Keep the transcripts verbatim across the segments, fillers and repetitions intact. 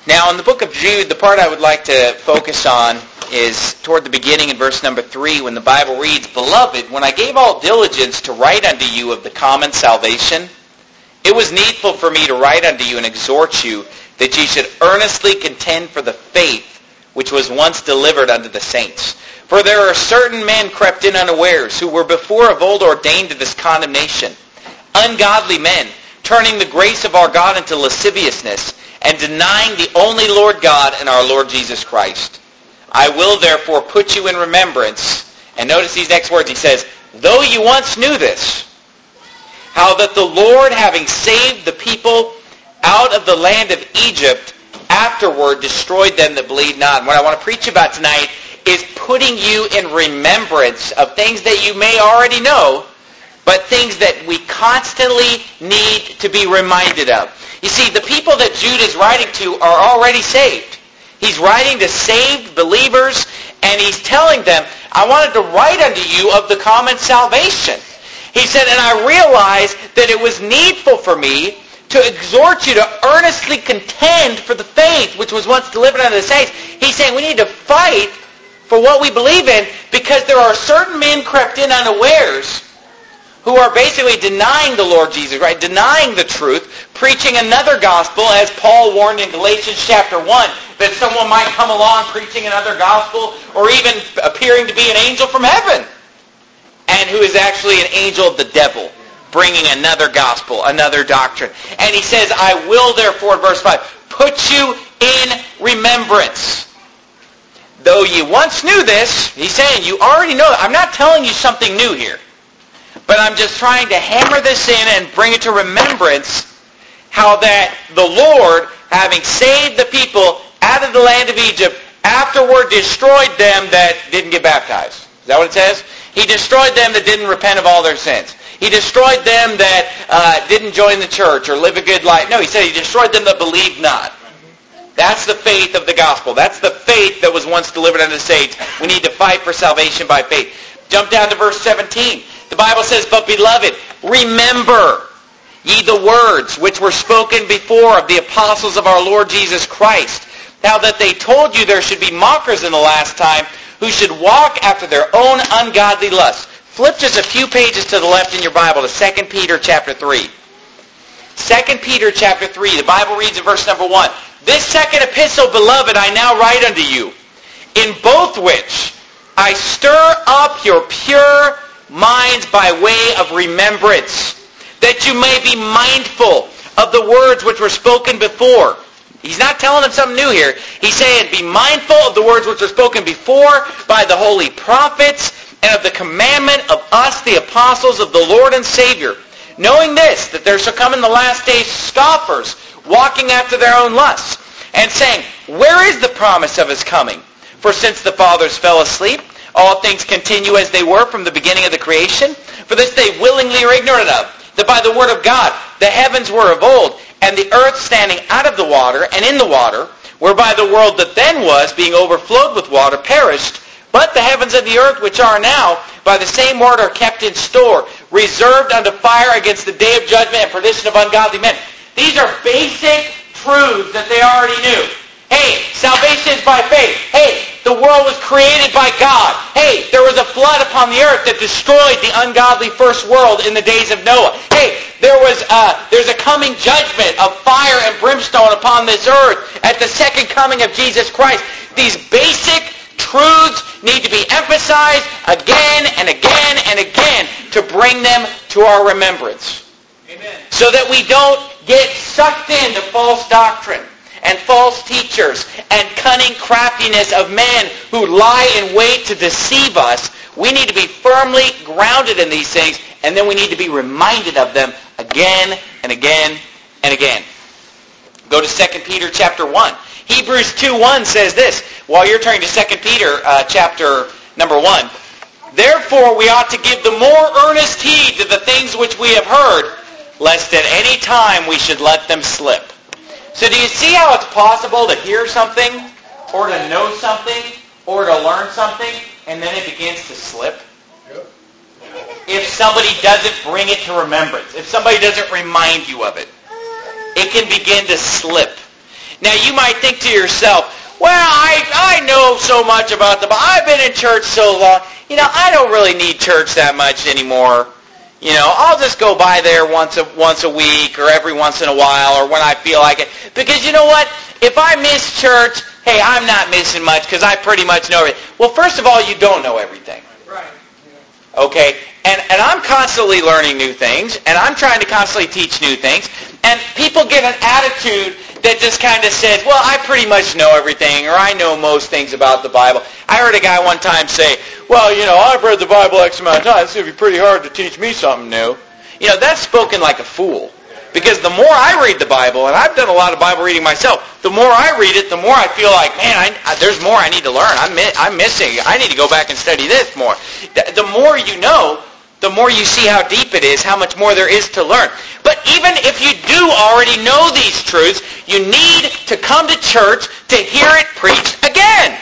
Now, in the book of Jude, the part I would like to focus on is toward the beginning in verse number three, when the Bible reads, "Beloved, when I gave all diligence to write unto you of the common salvation, it was needful for me to write unto you and exhort you that ye should earnestly contend for the faith which was once delivered unto the saints. For there are certain men crept in unawares, who were before of old ordained to this condemnation, ungodly men, turning the grace of our God into lasciviousness, and denying the only Lord God and our Lord Jesus Christ. I will therefore put you in remembrance," and notice these next words, he says, "though you once knew this, how that the Lord, having saved the people out of the land of Egypt, afterward destroyed them that believed not." And what I want to preach about tonight is putting you in remembrance of things that you may already know, but things that we constantly need to be reminded of. You see, the people that Jude is writing to are already saved. He's writing to saved believers, and he's telling them, I wanted to write unto you of the common salvation. He said, and I realized that it was needful for me to exhort you to earnestly contend for the faith which was once delivered unto the saints. He's saying we need to fight for what we believe in, because there are certain men crept in unawares who are basically denying the Lord Jesus, right? Denying the truth, preaching another gospel, as Paul warned in Galatians chapter one, that someone might come along preaching another gospel, or even appearing to be an angel from heaven, and who is actually an angel of the devil, bringing another gospel, another doctrine. And he says, I will therefore, verse five, put you in remembrance. Though you once knew this, he's saying, you already know it. I'm not telling you something new here. But I'm just trying to hammer this in and bring it to remembrance, how that the Lord, having saved the people out of the land of Egypt, afterward destroyed them that didn't get baptized. Is that what it says? He destroyed them that didn't repent of all their sins. He destroyed them that uh, didn't join the church or live a good life. No, he said he destroyed them that believed not. That's the faith of the gospel. That's the faith that was once delivered unto the saints. We need to fight for salvation by faith. Jump down to verse seventeen. The Bible says, but beloved, remember ye the words which were spoken before of the apostles of our Lord Jesus Christ, how that they told you there should be mockers in the last time, who should walk after their own ungodly lusts. Flip just a few pages to the left in your Bible to Second Peter chapter three. Second Peter chapter three, the Bible reads in verse number one, this second epistle, beloved, I now write unto you, in both which I stir up your pure minds by way of remembrance, that you may be mindful of the words which were spoken before. He's not telling them something new here. He's saying, be mindful of the words which were spoken before by the holy prophets, and of the commandment of us, the apostles of the Lord and Savior, knowing this, that there shall come in the last days scoffers, walking after their own lusts, and saying, where is the promise of his coming? For since the fathers fell asleep, all things continue as they were from the beginning of the creation. For this they willingly are ignorant of, that by the word of God the heavens were of old, and the earth standing out of the water and in the water, whereby the world that then was, being overflowed with water, perished. But the heavens and the earth which are now, by the same word are kept in store, reserved unto fire against the day of judgment and perdition of ungodly men. These are basic truths that they already knew. Hey, salvation is by faith. Hey, the world was created by God. Hey, there was a flood upon the earth that destroyed the ungodly first world in the days of Noah. Hey, there was uh, there's a coming judgment of fire and brimstone upon this earth at the second coming of Jesus Christ. These basic truths need to be emphasized again and again and again to bring them to our remembrance. Amen. So that we don't get sucked into false doctrine and false teachers and cunning craftiness of men who lie in wait to deceive us. We need to be firmly grounded in these things, and then we need to be reminded of them again and again and again. Go to Second Peter chapter one. Hebrews two one says this, while you're turning to Second Peter uh, chapter number one, therefore we ought to give the more earnest heed to the things which we have heard, lest at any time we should let them slip. So do you see how it's possible to hear something, or to know something, or to learn something, and then it begins to slip? Yep. If somebody doesn't bring it to remembrance, if somebody doesn't remind you of it, it can begin to slip. Now you might think to yourself, well, I, I know so much about the Bible. I've been in church so long. You know, I don't really need church that much anymore. You know, I'll just go by there once a, once a week or every once in a while or when I feel like it. Because you know what? If I miss church, hey, I'm not missing much because I pretty much know everything. Well, first of all, you don't know everything. Right. Okay? And, and I'm constantly learning new things, and I'm trying to constantly teach new things. And people get an attitude that just kind of says, well, I pretty much know everything, or I know most things about the Bible. I heard a guy one time say, well, you know, I've read the Bible X amount of times. It's going to be pretty hard to teach me something new. You know, that's spoken like a fool. Because the more I read the Bible, and I've done a lot of Bible reading myself, the more I read it, the more I feel like, man, I, I, there's more I need to learn. I'm, mi- I'm missing. I need to go back and study this more. The, the more you know, the more you see how deep it is, how much more there is to learn. But even if you do already know these truths, you need to come to church to hear it preached again.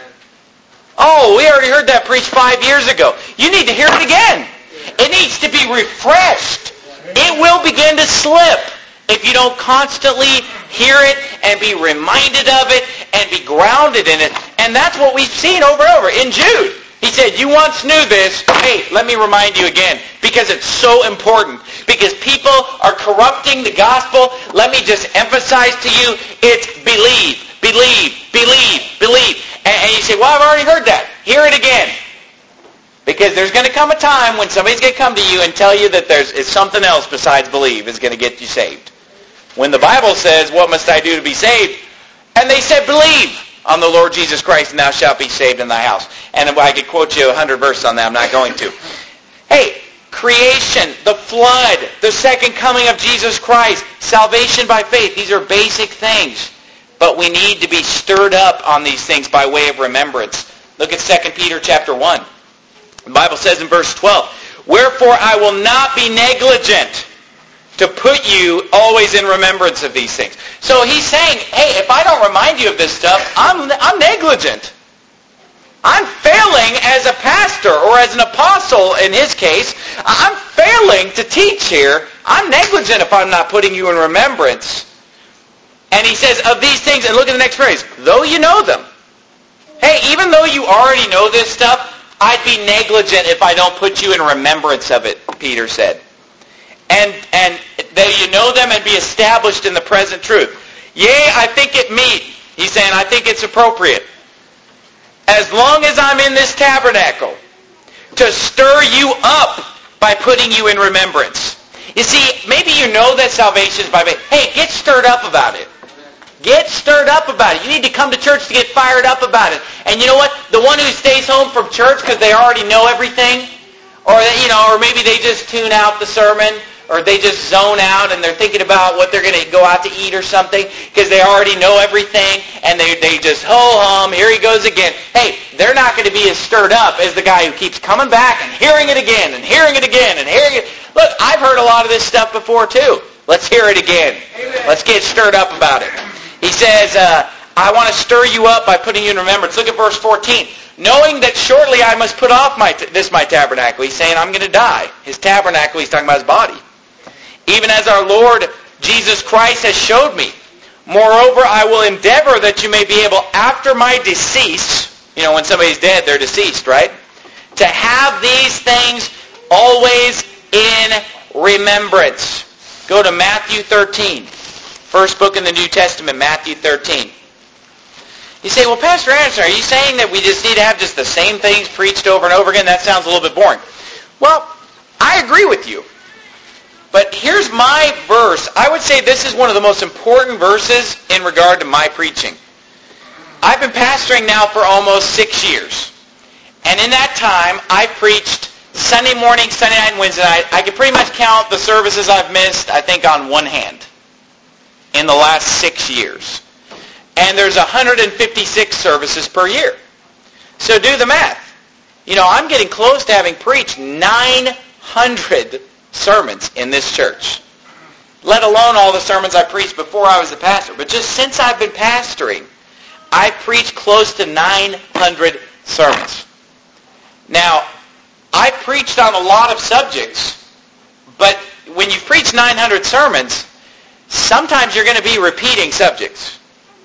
Oh, we already heard that preached five years ago. You need to hear it again. It needs to be refreshed. It will begin to slip if you don't constantly hear it and be reminded of it and be grounded in it. And that's what we've seen over and over in Jude. He said, you once knew this. Hey, let me remind you again, because it's so important. Because people are corrupting the gospel. Let me just emphasize to you, it's believe, believe, believe, believe. And, and you say, well, I've already heard that. Hear it again. Because there's going to come a time when somebody's going to come to you and tell you that there's it's something else besides believe is going to get you saved. When the Bible says, what must I do to be saved? And they said, believe on the Lord Jesus Christ, and thou shalt be saved in thy house. And if I could quote you a hundred verses on that, I'm not going to. Hey, creation, the flood, the second coming of Jesus Christ, salvation by faith, these are basic things. But we need to be stirred up on these things by way of remembrance. Look at Second Peter chapter one. The Bible says in verse twelve, wherefore I will not be negligent to put you always in remembrance of these things. So he's saying, hey, if I don't remind you of this stuff, I'm, I'm negligent. I'm failing as a pastor or as an apostle in his case. I'm failing to teach here. I'm negligent if I'm not putting you in remembrance. And he says, of these things, and look at the next phrase, though you know them. Hey, even though you already know this stuff, I'd be negligent if I don't put you in remembrance of it, Peter said. And and that you know them and be established in the present truth. Yea, I think it meet. He's saying, I think it's appropriate. As long as I'm in this tabernacle, to stir you up by putting you in remembrance. You see, maybe you know that salvation is by faith. Hey, get stirred up about it. Get stirred up about it. You need to come to church to get fired up about it. And you know what? The one who stays home from church because they already know everything, or you know, or maybe they just tune out the sermon, or they just zone out and they're thinking about what they're going to go out to eat or something because they already know everything, and they they just ho-hum, here he goes again. Hey, they're not going to be as stirred up as the guy who keeps coming back and hearing it again and hearing it again and hearing it. Look, I've heard a lot of this stuff before too. Let's hear it again. Amen. Let's get stirred up about it. He says, uh, I want to stir you up by putting you in remembrance. Look at verse fourteen. Knowing that shortly I must put off my t- this my tabernacle. He's saying I'm going to die. His tabernacle, he's talking about his body. Even as our Lord Jesus Christ has showed me. Moreover, I will endeavor that you may be able, after my decease, you know, when somebody's dead, they're deceased, right? To have these things always in remembrance. Go to Matthew thirteen. First book in the New Testament, Matthew thirteen. You say, well, Pastor Anderson, are you saying that we just need to have just the same things preached over and over again? That sounds a little bit boring. Well, I agree with you. But here's my verse. I would say this is one of the most important verses in regard to my preaching. I've been pastoring now for almost six years. And in that time, I preached Sunday morning, Sunday night, and Wednesday night. I can pretty much count the services I've missed, I think, on one hand in the last six years. And there's one hundred fifty-six services per year. So do the math. You know, I'm getting close to having preached nine hundred sermons in this church, let alone all the sermons I preached before I was a pastor. But just since I've been pastoring, I've preached close to nine hundred sermons. Now, I preached on a lot of subjects, but when you preach nine hundred sermons, sometimes you're going to be repeating subjects.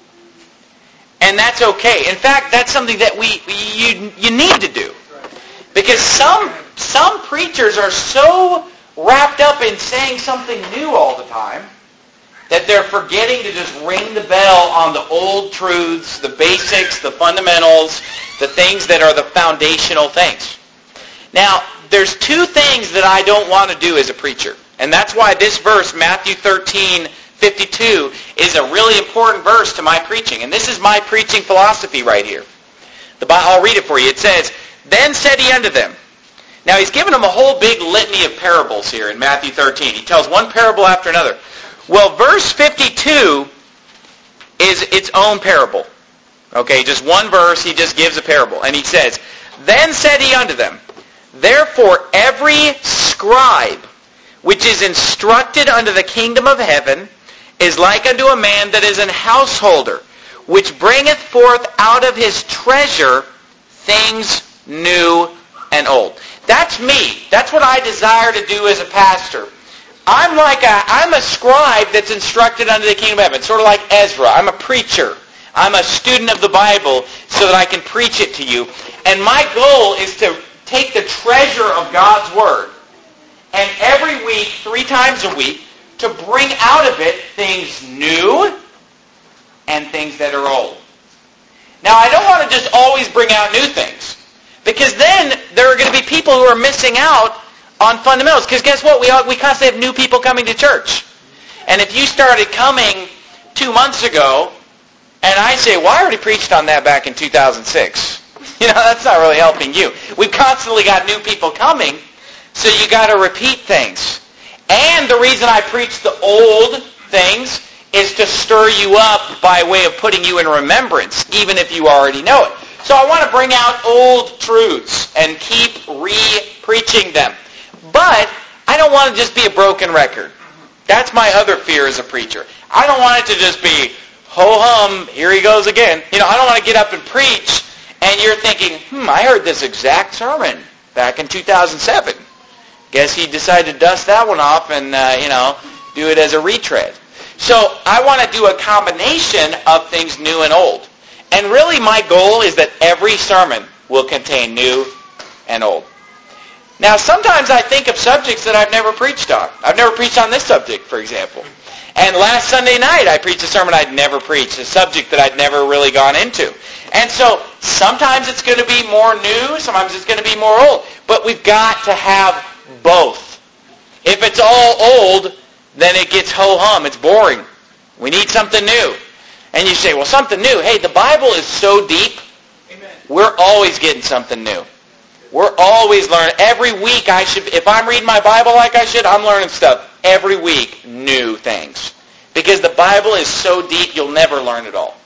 And that's okay. In fact, that's something that we you you need to do. Because some some preachers are so wrapped up in saying something new all the time that they're forgetting to just ring the bell on the old truths, the basics, the fundamentals, the things that are the foundational things. Now, there's two things that I don't want to do as a preacher. And that's why this verse, Matthew thirteen fifty-two, is a really important verse to my preaching. And this is my preaching philosophy right here. The Bible, I'll read it for you. It says, "Then said he unto them." Now he's given them a whole big litany of parables here in Matthew thirteen. He tells one parable after another. Well, verse fifty-two is its own parable. Okay, just one verse, he just gives a parable. And he says, "Then said he unto them, Therefore every scribe which is instructed unto the kingdom of heaven is like unto a man that is an householder, which bringeth forth out of his treasure things new and old." That's me. That's what I desire to do as a pastor. I'm like a, I'm a scribe that's instructed unto the kingdom of heaven, sort of like Ezra. I'm a preacher. I'm a student of the Bible so that I can preach it to you. And my goal is to take the treasure of God's Word and every week, three times a week, to bring out of it things new and things that are old. Now, I don't want to just always bring out new things, because then there are going to be people who are missing out on fundamentals. Because guess what? We all, we constantly have new people coming to church. And if you started coming two months ago, and I say, well, I already preached on that back in two thousand six. You know, that's not really helping you. We've constantly got new people coming, so you got to repeat things. And the reason I preach the old things is to stir you up by way of putting you in remembrance, even if you already know it. So I want to bring out old truths and keep re-preaching them. But I don't want to just be a broken record. That's my other fear as a preacher. I don't want it to just be, ho-hum, here he goes again. You know, I don't want to get up and preach, and you're thinking, hmm, I heard this exact sermon back in two thousand seven. Guess he decided to dust that one off and, uh, you know, do it as a retread. So I want to do a combination of things new and old. And really my goal is that every sermon will contain new and old. Now sometimes I think of subjects that I've never preached on. I've never preached on this subject, for example. And last Sunday night I preached a sermon I'd never preached, a subject that I'd never really gone into. And so sometimes it's going to be more new, sometimes it's going to be more old. But we've got to have both. If it's all old, then it gets ho-hum. It's boring. We need something new. And you say, well, something new. Hey, the Bible is so deep. Amen. We're always getting something new. We're always learning. Every week, I should. If I'm reading my Bible like I should, I'm learning stuff. Every week, new things. Because the Bible is so deep, you'll never learn it all.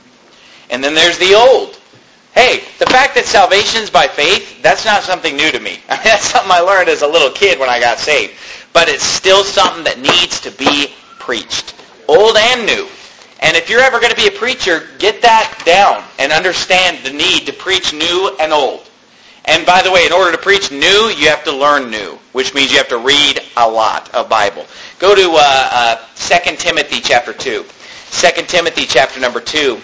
And then there's the old. Hey, the fact that salvation is by faith, that's not something new to me. I mean, that's something I learned as a little kid when I got saved. But it's still something that needs to be preached. Old and new. And if you're ever going to be a preacher, get that down and understand the need to preach new and old. And by the way, in order to preach new, you have to learn new, which means you have to read a lot of Bible. Go to uh, uh, Second Timothy chapter two. Second Timothy chapter number two.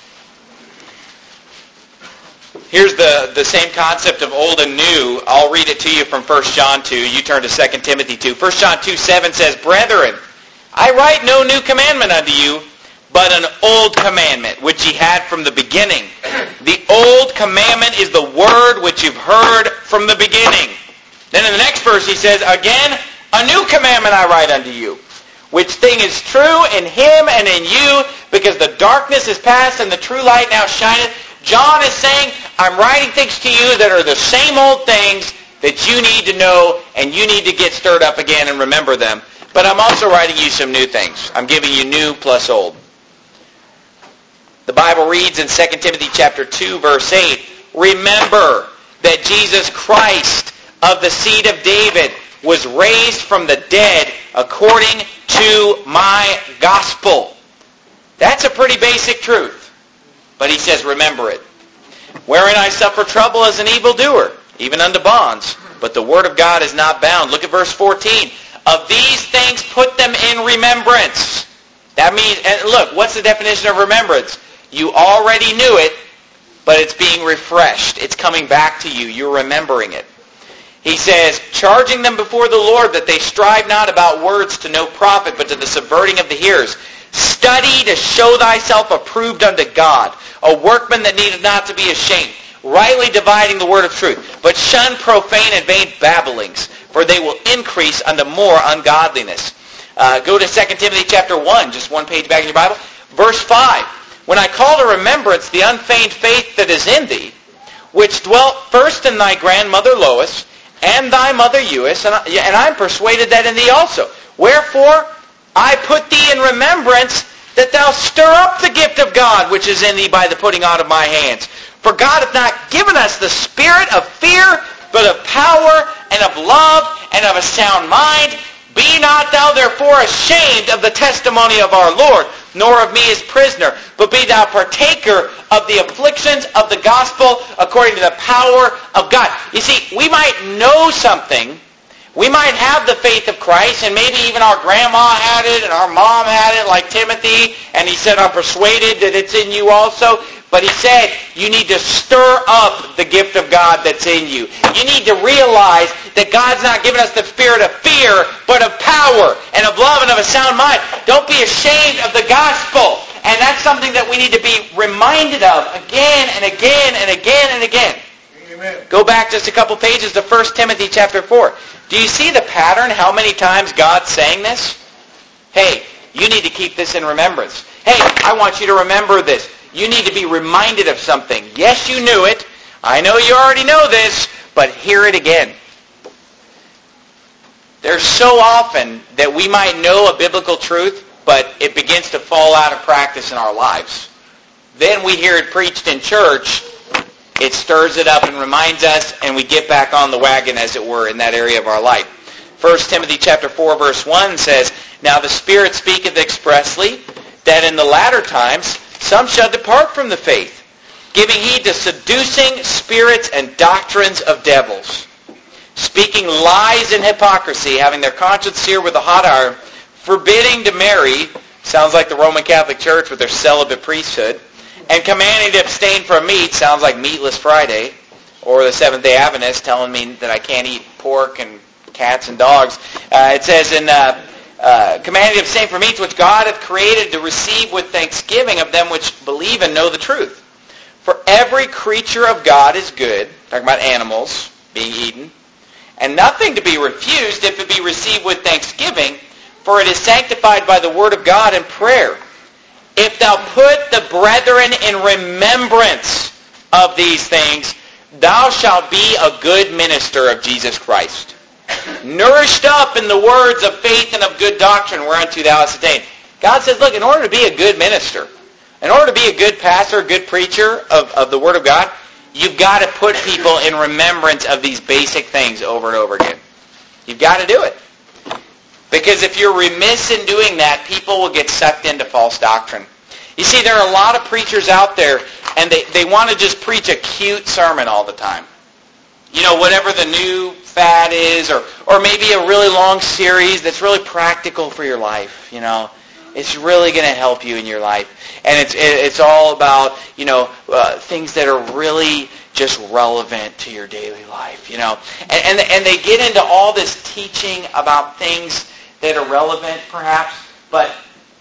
Here's the, the same concept of old and new. I'll read it to you from First John two. You turn to Second Timothy two. First John two seven says, Brethren, I write no new commandment unto you, but an old commandment, which ye had from the beginning. The old commandment is the word which you've heard from the beginning. Then in the next verse he says, Again, a new commandment I write unto you, which thing is true in him and in you, because the darkness is past and the true light now shineth. John is saying, I'm writing things to you that are the same old things that you need to know, and you need to get stirred up again and remember them. But I'm also writing you some new things. I'm giving you new plus old. The Bible reads in Second Timothy chapter two, verse eight, Remember that Jesus Christ of the seed of David was raised from the dead according to my gospel. That's a pretty basic truth. But he says, remember it. Wherein I suffer trouble as an evildoer, even unto bonds. But the word of God is not bound. Look at verse fourteen. Of these things put them in remembrance. That means, and look, what's the definition of remembrance? You already knew it, but it's being refreshed. It's coming back to you. You're remembering it. He says, charging them before the Lord that they strive not about words to no profit, but to the subverting of the hearers. Study to show thyself approved unto God, a workman that needeth not to be ashamed, rightly dividing the word of truth. But shun profane and vain babblings, for they will increase unto more ungodliness. Uh, go to Second Timothy chapter one, just one page back in your Bible. Verse five. When I call to remembrance the unfeigned faith that is in thee, which dwelt first in thy grandmother Lois, and thy mother Eunice, and, I, and I'm persuaded that in thee also. Wherefore, I put thee in remembrance that thou stir up the gift of God which is in thee by the putting on of my hands. For God hath not given us the spirit of fear, but of power, and of love, and of a sound mind. Be not thou therefore ashamed of the testimony of our Lord, nor of me his prisoner, but be thou partaker of the afflictions of the gospel according to the power of God. You see, we might know something. We might have the faith of Christ, and maybe even our grandma had it, and our mom had it, like Timothy, and he said, I'm persuaded that it's in you also. But he said, you need to stir up the gift of God that's in you. You need to realize that God's not giving us the spirit of fear, but of power, and of love, and of a sound mind. Don't be ashamed of the gospel. And that's something that we need to be reminded of again and again and again and again. Amen. Go back just a couple pages to First Timothy chapter four. Do you see the pattern, how many times God's saying this? Hey, you need to keep this in remembrance. Hey, I want you to remember this. You need to be reminded of something. Yes, you knew it. I know you already know this, but hear it again. There's so often that we might know a biblical truth, but it begins to fall out of practice in our lives. Then we hear it preached in church. It stirs it up and reminds us, and we get back on the wagon, as it were, in that area of our life. First Timothy chapter four, verse one says, Now the Spirit speaketh expressly, that in the latter times some shall depart from the faith, giving heed to seducing spirits and doctrines of devils, speaking lies and hypocrisy, having their conscience seared with a hot iron, forbidding to marry, sounds like the Roman Catholic Church with their celibate priesthood, and commanding to abstain from meat, sounds like Meatless Friday, or the Seventh-day Adventists telling me that I can't eat pork and cats and dogs. Uh, it says in uh, uh, commanding to abstain from meats which God hath created to receive with thanksgiving of them which believe and know the truth. For every creature of God is good, talking about animals being eaten, and nothing to be refused if it be received with thanksgiving, for it is sanctified by the word of God and prayer. If thou put the brethren in remembrance of these things, thou shalt be a good minister of Jesus Christ, nourished up in the words of faith and of good doctrine whereunto thou hast attained. God says, look, in order to be a good minister, in order to be a good pastor, a good preacher of, of the Word of God, you've got to put people in remembrance of these basic things over and over again. You've got to do it. Because if you're remiss in doing that, people will get sucked into false doctrine. You see, there are a lot of preachers out there, and they, they want to just preach a cute sermon all the time. You know, whatever the new fad is, or, or maybe a really long series that's really practical for your life, you know. It's really going to help you in your life. And it's it's all about, you know, uh, things that are really just relevant to your daily life, you know. And, and and they get into all this teaching about things that are relevant, perhaps, but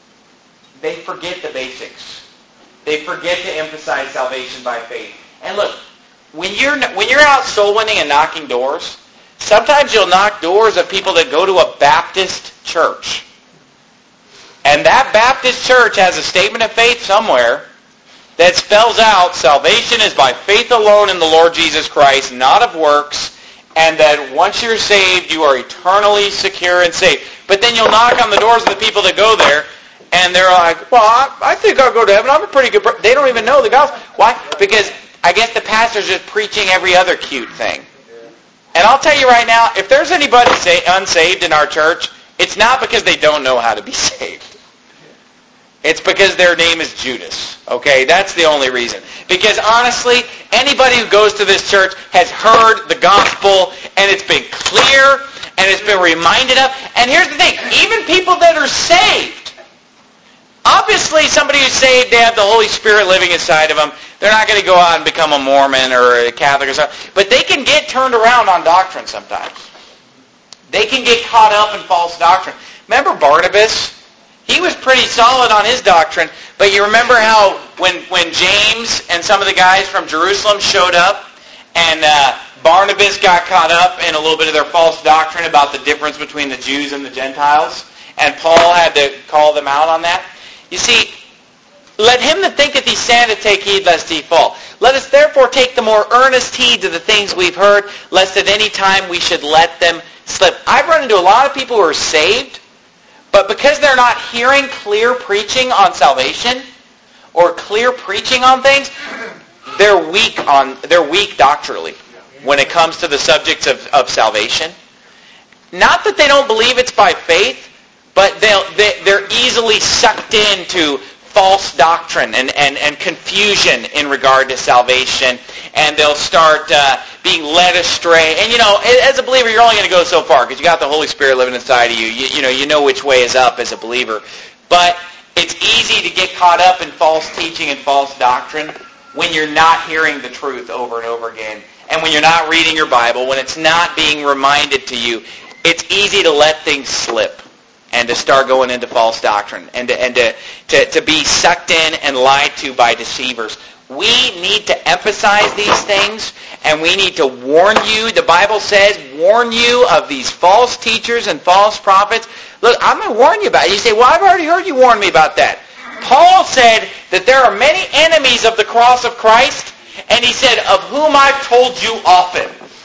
they forget the basics. They forget to emphasize salvation by faith. And look, when you're when you're out soul winning and knocking doors, sometimes you'll knock doors of people that go to a Baptist church. And that Baptist church has a statement of faith somewhere that spells out salvation is by faith alone in the Lord Jesus Christ, not of works, and that once you're saved, you are eternally secure and safe. But then you'll knock on the doors of the people that go there, and they're like, well, I, I think I'll go to heaven. I'm a pretty good person. They don't even know the gospel. Why? Because I guess the pastor's just preaching every other cute thing. And I'll tell you right now, if there's anybody say, unsaved in our church, it's not because they don't know how to be saved. It's because their name is Judas. Okay? That's the only reason. Because honestly, anybody who goes to this church has heard the gospel, and it's been clear, and it's been reminded of. And here's the thing. Even people that are saved, Obviously, somebody who's saved, they have the Holy Spirit living inside of them. They're not going to go out and become a Mormon or a Catholic or something. But they can get turned around on doctrine sometimes. They can get caught up in false doctrine. Remember Barnabas? He was pretty solid on his doctrine. But you remember how when, when James and some of the guys from Jerusalem showed up and uh, Barnabas got caught up in a little bit of their false doctrine about the difference between the Jews and the Gentiles, and Paul had to call them out on that. You see, let him that thinketh he standeth take heed lest he fall. Let us therefore take the more earnest heed to the things we've heard, lest at any time we should let them slip. I've run into a lot of people who are saved, but because they're not hearing clear preaching on salvation or clear preaching on things, they're weak on they're weak doctrinally when it comes to the subjects of, of salvation. Not that they don't believe it's by faith, but they'll, they, they're easily sucked into false doctrine and, and, and confusion in regard to salvation, and they'll start uh, being led astray. And, you know, as a believer, you're only going to go so far because you got the Holy Spirit living inside of you. You, you know, you know which way is up as a believer. But it's easy to get caught up in false teaching and false doctrine when you're not hearing the truth over and over again, and when you're not reading your Bible, when it's not being reminded to you. It's easy to let things slip and to start going into false doctrine and to, and to, to, to be sucked in and lied to by deceivers. We need to emphasize these things, and we need to warn you. The Bible says, warn you of these false teachers and false prophets. Look, I'm going to warn you about it. You say, well, I've already heard you warn me about that. Paul said that there are many enemies of the cross of Christ, and he said, of whom I've told you often.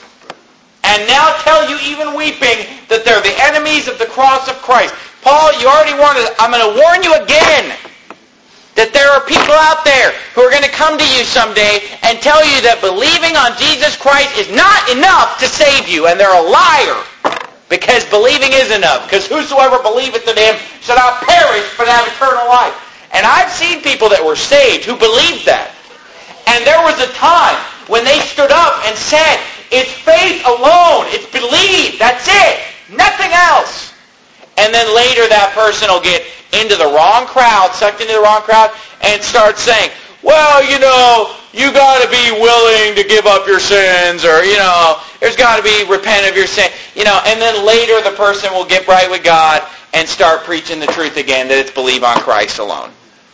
And now tell you, even weeping, that they're the enemies of the cross of Christ. Paul, you already warned us. I'm going to warn you again that there are people out there who are going to come to you someday and tell you that believing on Jesus Christ is not enough to save you. And they're a liar, because believing is enough. Because whosoever believeth in him shall not perish but have eternal life. And I've seen people that were saved who believed that. And there was a time when they stood up and said, it's faith alone. It's believe. That's it. Nothing else. And then later that person will get into the wrong crowd, sucked into the wrong crowd, and start saying, well, you know, you got to be willing to give up your sins, or, you know, there's got to be repent of your sin. You know, and then later the person will get right with God and start preaching the truth again, that it's believe on Christ alone.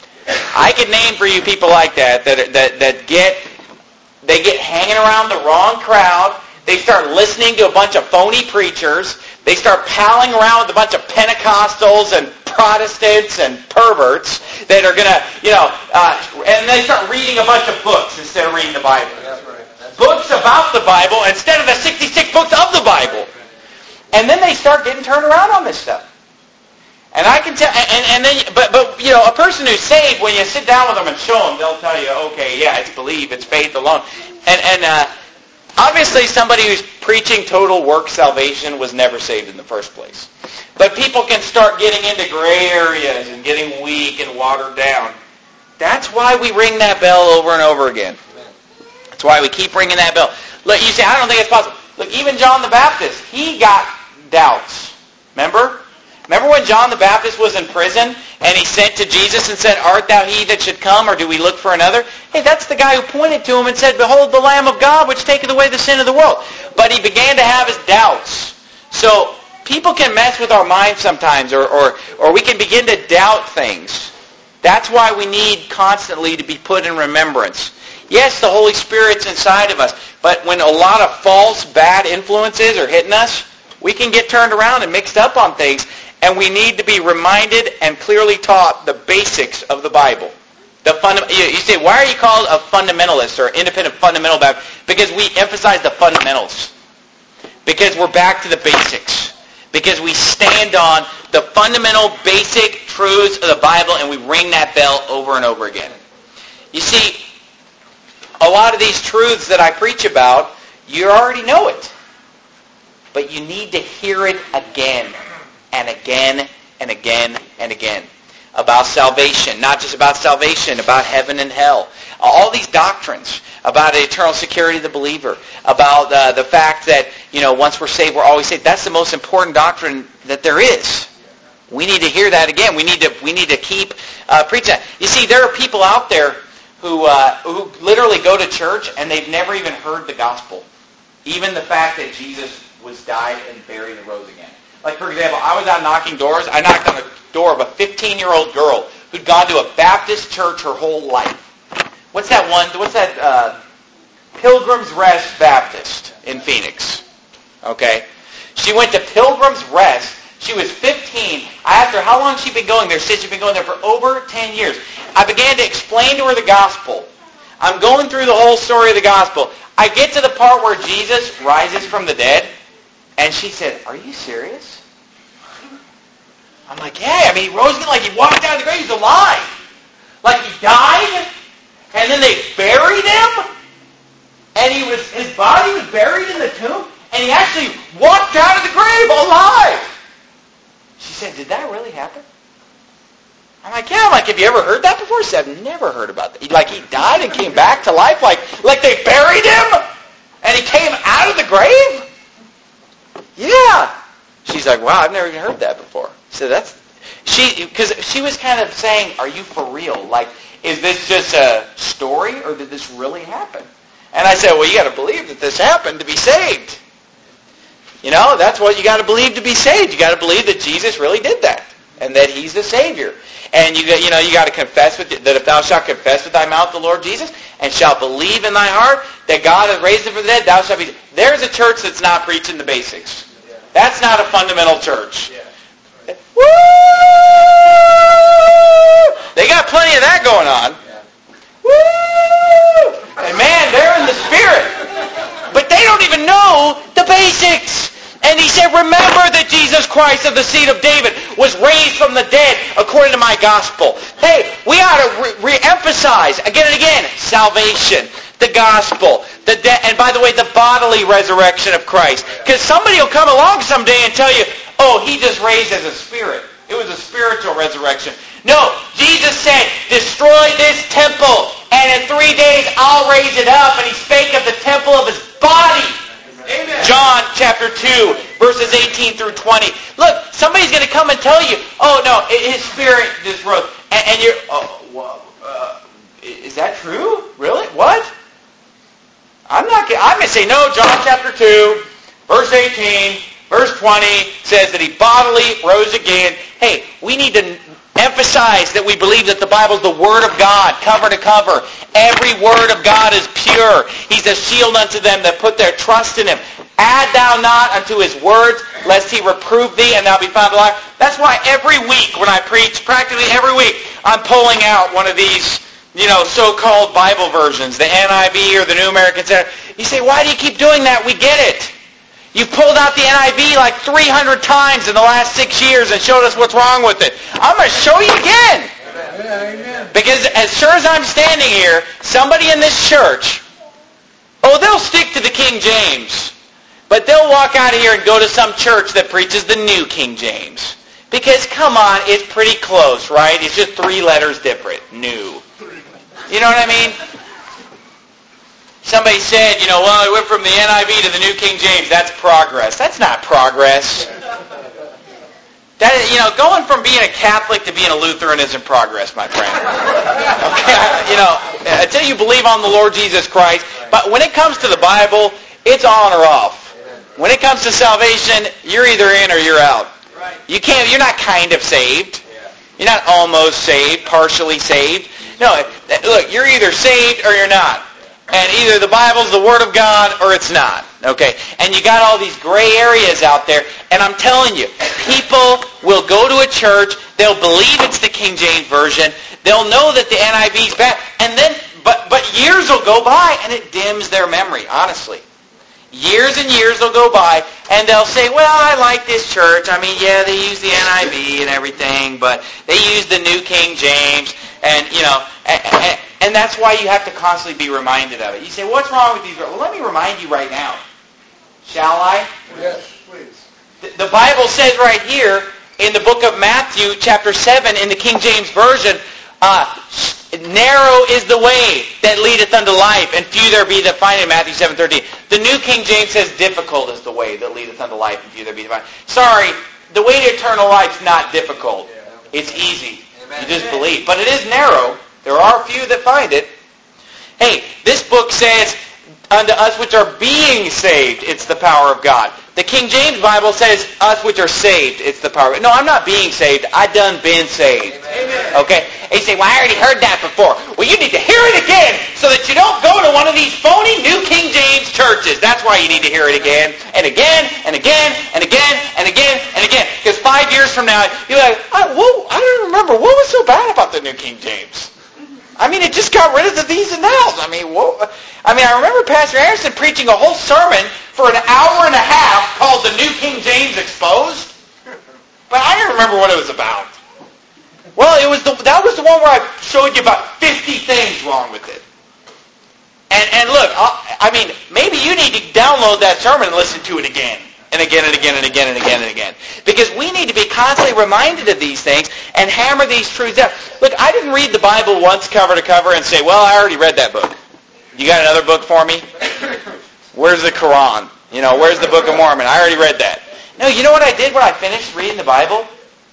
I could name for you people like that, that, that, that get... They get hanging around the wrong crowd. They start listening to a bunch of phony preachers. They start palling around with a bunch of Pentecostals and Protestants and perverts that are going to, you know, uh, and they start reading a bunch of books instead of reading the Bible. That's right. That's books right. About the Bible instead of the sixty-six books of the Bible. And then they start getting turned around on this stuff. And I can tell, and, and then, but, but, you know, a person who's saved, when you sit down with them and show them, they'll tell you, okay, yeah, it's believe, it's faith alone. And, and uh, obviously somebody who's preaching total work salvation was never saved in the first place. But people can start getting into gray areas and getting weak and watered down. That's why we ring that bell over and over again. That's why we keep ringing that bell. Look, you say, I don't think it's possible. Look, even John the Baptist, he got doubts. Remember? Remember when John the Baptist was in prison and he sent to Jesus and said, art thou he that should come, or do we look for another? Hey, that's the guy who pointed to him and said, behold the Lamb of God which taketh away the sin of the world. But he began to have his doubts. So people can mess with our minds sometimes, or, or, or we can begin to doubt things. That's why we need constantly to be put in remembrance. Yes, the Holy Spirit's inside of us, but when a lot of false, bad influences are hitting us, we can get turned around and mixed up on things. And we need to be reminded and clearly taught the basics of the Bible. The funda- you, you say, why are you called a fundamentalist or independent fundamental Baptist? Because we emphasize the fundamentals. Because we're back to the basics. Because we stand on the fundamental basic truths of the Bible and we ring that bell over and over again. You see, a lot of these truths that I preach about, you already know it. But you need to hear it again. And again, and again, and again. About salvation. Not just about salvation, about heaven and hell. All these doctrines about the eternal security of the believer. About uh, the fact that, you know, once we're saved, we're always saved. That's the most important doctrine that there is. We need to hear that again. We need to we need to keep uh, preaching that. You see, there are people out there who uh, who literally go to church and they've never even heard the gospel. Even the fact that Jesus was died and buried and rose again. Like, for example, I was out knocking doors. I knocked on the door of a fifteen-year-old girl who'd gone to a Baptist church her whole life. What's that one? What's that? Uh, Pilgrim's Rest Baptist in Phoenix. Okay? She went to Pilgrim's Rest. She was fifteen. I asked her how long she'd been going there. She said she'd been going there for over ten years. I began to explain to her the gospel. I'm going through the whole story of the gospel. I get to the part where Jesus rises from the dead, and she said, "Are you serious?" I'm like, "Yeah, I mean, he rose again, like he walked out of the grave. He's alive. Like he died, and then they buried him, and he was his body was buried in the tomb, and he actually walked out of the grave alive." She said, "Did that really happen?" I'm like, "Yeah." I'm like, "Have you ever heard that before?" She said, "I've never heard about that." Like he died and came back to life, like like they buried him, and he came out of the grave. Yeah. She's like, "Wow, I've never even heard that before." So that's she because she was kind of saying, "Are you for real? Like, is this just a story, or did this really happen?" And I said, "Well, you got to believe that this happened to be saved. You know, that's what you got to believe to be saved. You got to believe that Jesus really did that, and that He's the Savior. And you got, you know, you got to confess with that if thou shalt confess with thy mouth the Lord Jesus, and shalt believe in thy heart that God has raised Him from the dead, thou shalt be." There's a church that's not preaching the basics. That's not a fundamental church. Woo! They got plenty of that going on. Woo! And man, they're in the Spirit. But they don't even know the basics. And he said, "Remember that Jesus Christ of the seed of David was raised from the dead according to my gospel." Hey, we ought to re- re-emphasize again and again salvation, the gospel, the de- and by the way, the bodily resurrection of Christ. Because somebody will come along someday and tell you, "Oh, he just raised as a spirit. It was a spiritual resurrection." No, Jesus said, "Destroy this temple, and in three days I'll raise it up." And he spake of the temple of his body. Amen. John chapter two, verses eighteen through twenty. Look, somebody's going to come and tell you, "Oh, no, his spirit just rose." And, and you're, "Oh, well, uh, is that true? Really? What?" I'm not. I'm going to say, no, John chapter two, verse eighteen, verse twenty says that he bodily rose again. Hey, we need to emphasize that we believe that the Bible is the Word of God, cover to cover. Every word of God is pure. He's a shield unto them that put their trust in Him. "Add thou not unto His words, lest He reprove thee, and thou be found alive." That's why every week when I preach, practically every week, I'm pulling out one of these, you know, so-called Bible versions, the N I V or the New American Standard. You say, "Why do you keep doing that?" We get it. You pulled out the N I V like three hundred times in the last six years and showed us what's wrong with it. I'm going to show you again. Amen. Because as sure as I'm standing here, somebody in this church, oh, they'll stick to the King James, but they'll walk out of here and go to some church that preaches the New King James. Because, come on, it's pretty close, right? It's just three letters different. New. You know what I mean? Somebody said, you know, well, I went from the N I V to the New King James. That's progress. That's not progress. That, you know, going from being a Catholic to being a Lutheran isn't progress, my friend. Okay, you know, until you believe on the Lord Jesus Christ. But when it comes to the Bible, it's on or off. When it comes to salvation, you're either in or you're out. You can't. You're not kind of saved. You're not almost saved, partially saved. No, look, you're either saved or you're not. And either the Bible's the Word of God or it's not. Okay? And you got all these gray areas out there. And I'm telling you, people will go to a church, they'll believe it's the King James Version, they'll know that the N I V's bad, and then, but, but years will go by and it dims their memory, honestly. Years and years will go by, and they'll say, "Well, I like this church. I mean, yeah, they use the N I V and everything, but they use the New King James." And, you know, and, and, and that's why you have to constantly be reminded of it. You say, "What's wrong with these?" Well, let me remind you right now. Shall I? Yes, please. The, the Bible says right here in the book of Matthew, chapter seven, in the King James Version, uh, narrow is the way that leadeth unto life, and few there be that find it, Matthew seven thirteen. The New King James says difficult is the way that leadeth unto life, and few there be that find it. Sorry, the way to eternal life's not difficult. It's easy. You just believe. But it is narrow. There are a few that find it. Hey, this book says, unto us which are being saved, it's the power of God. The King James Bible says, us which are saved, it's the power of God. No, I'm not being saved. I done been saved. Amen. Okay? And you say, well, I already heard that before. Well, you need to hear it again so that you don't go to one of these phony New King James churches. That's why you need to hear it again, and again, and again, and again, and again, and again. Because five years from now, you're like, I, whoa, I don't remember. What was so bad about the New King James? I mean, it just got rid of the these and nows. I mean, whoa. I mean, I remember Pastor Anderson preaching a whole sermon for an hour and a half called The New King James Exposed. But I don't remember what it was about. Well, it was the, that was the one where I showed you about fifty things wrong with it. And, and look, I'll, I mean, maybe you need to download that sermon and listen to it again. And again and again and again and again and again. Because we need to be constantly reminded of these things and hammer these truths out. Look, I didn't read the Bible once cover to cover and say, well, I already read that book. You got another book for me? Where's the Quran? You know, where's the Book of Mormon? I already read that. No, you know what I did when I finished reading the Bible?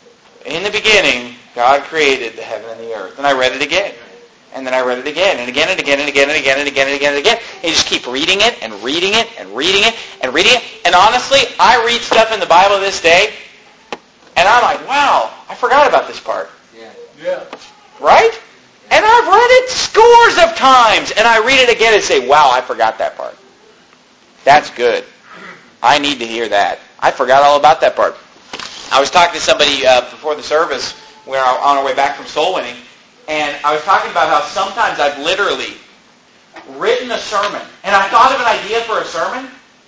In the beginning, God created the heaven and the earth. And I read it again. And then I read it again, and again, and again, and again, and again, and again, and again, and again. And you just keep reading it, and reading it, and reading it, and reading it. And honestly, I read stuff in the Bible this day, and I'm like, wow, I forgot about this part. Yeah. Yeah. Right? And I've read it scores of times, and I read it again and say, wow, I forgot that part. That's good. I need to hear that. I forgot all about that part. I was talking to somebody uh, before the service. We were on our way back from soul winning. And I was talking about how sometimes I've literally written a sermon. And I thought of an idea for a sermon.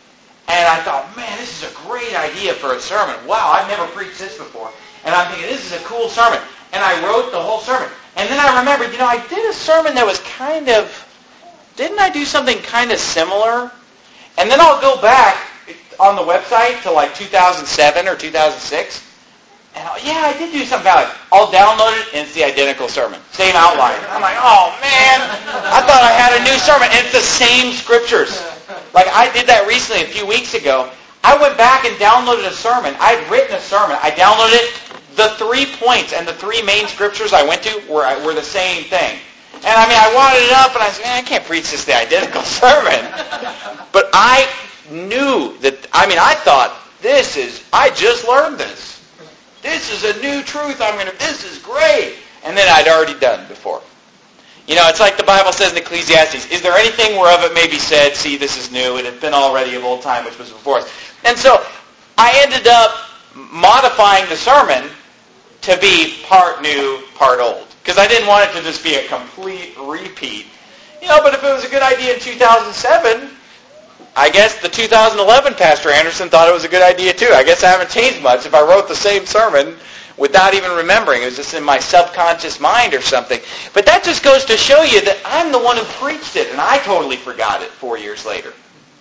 And I thought, man, this is a great idea for a sermon. Wow, I've never preached this before. And I'm thinking, this is a cool sermon. And I wrote the whole sermon. And then I remembered, you know, I did a sermon that was kind of, didn't I do something kind of similar? And then I'll go back on the website to like two thousand seven or two thousand six. And I'll, yeah, I did do something about it. I'll download it, and it's the identical sermon. Same outline. I'm like, oh, man, I thought I had a new sermon. And it's the same scriptures. Like, I did that recently, a few weeks ago. I went back and downloaded a sermon. I had written a sermon. I downloaded it. The three points and the three main scriptures I went to were, were the same thing. And, I mean, I wadded it up, and I said, man, I can't preach this the identical sermon. But I knew that, I mean, I thought, this is, I just learned this. This is a new truth. I'm gonna. This is great. And then I'd already done before. You know, it's like the Bible says in Ecclesiastes, is there anything whereof it may be said, see, this is new, it had been already of old time, which was before us. And so I ended up modifying the sermon to be part new, part old. Because I didn't want it to just be a complete repeat. You know, but if it was a good idea in two thousand seven, I guess the two thousand eleven Pastor Anderson thought it was a good idea too. I guess I haven't changed much if I wrote the same sermon without even remembering. It was just in my subconscious mind or something. But that just goes to show you that I'm the one who preached it, and I totally forgot it four years later.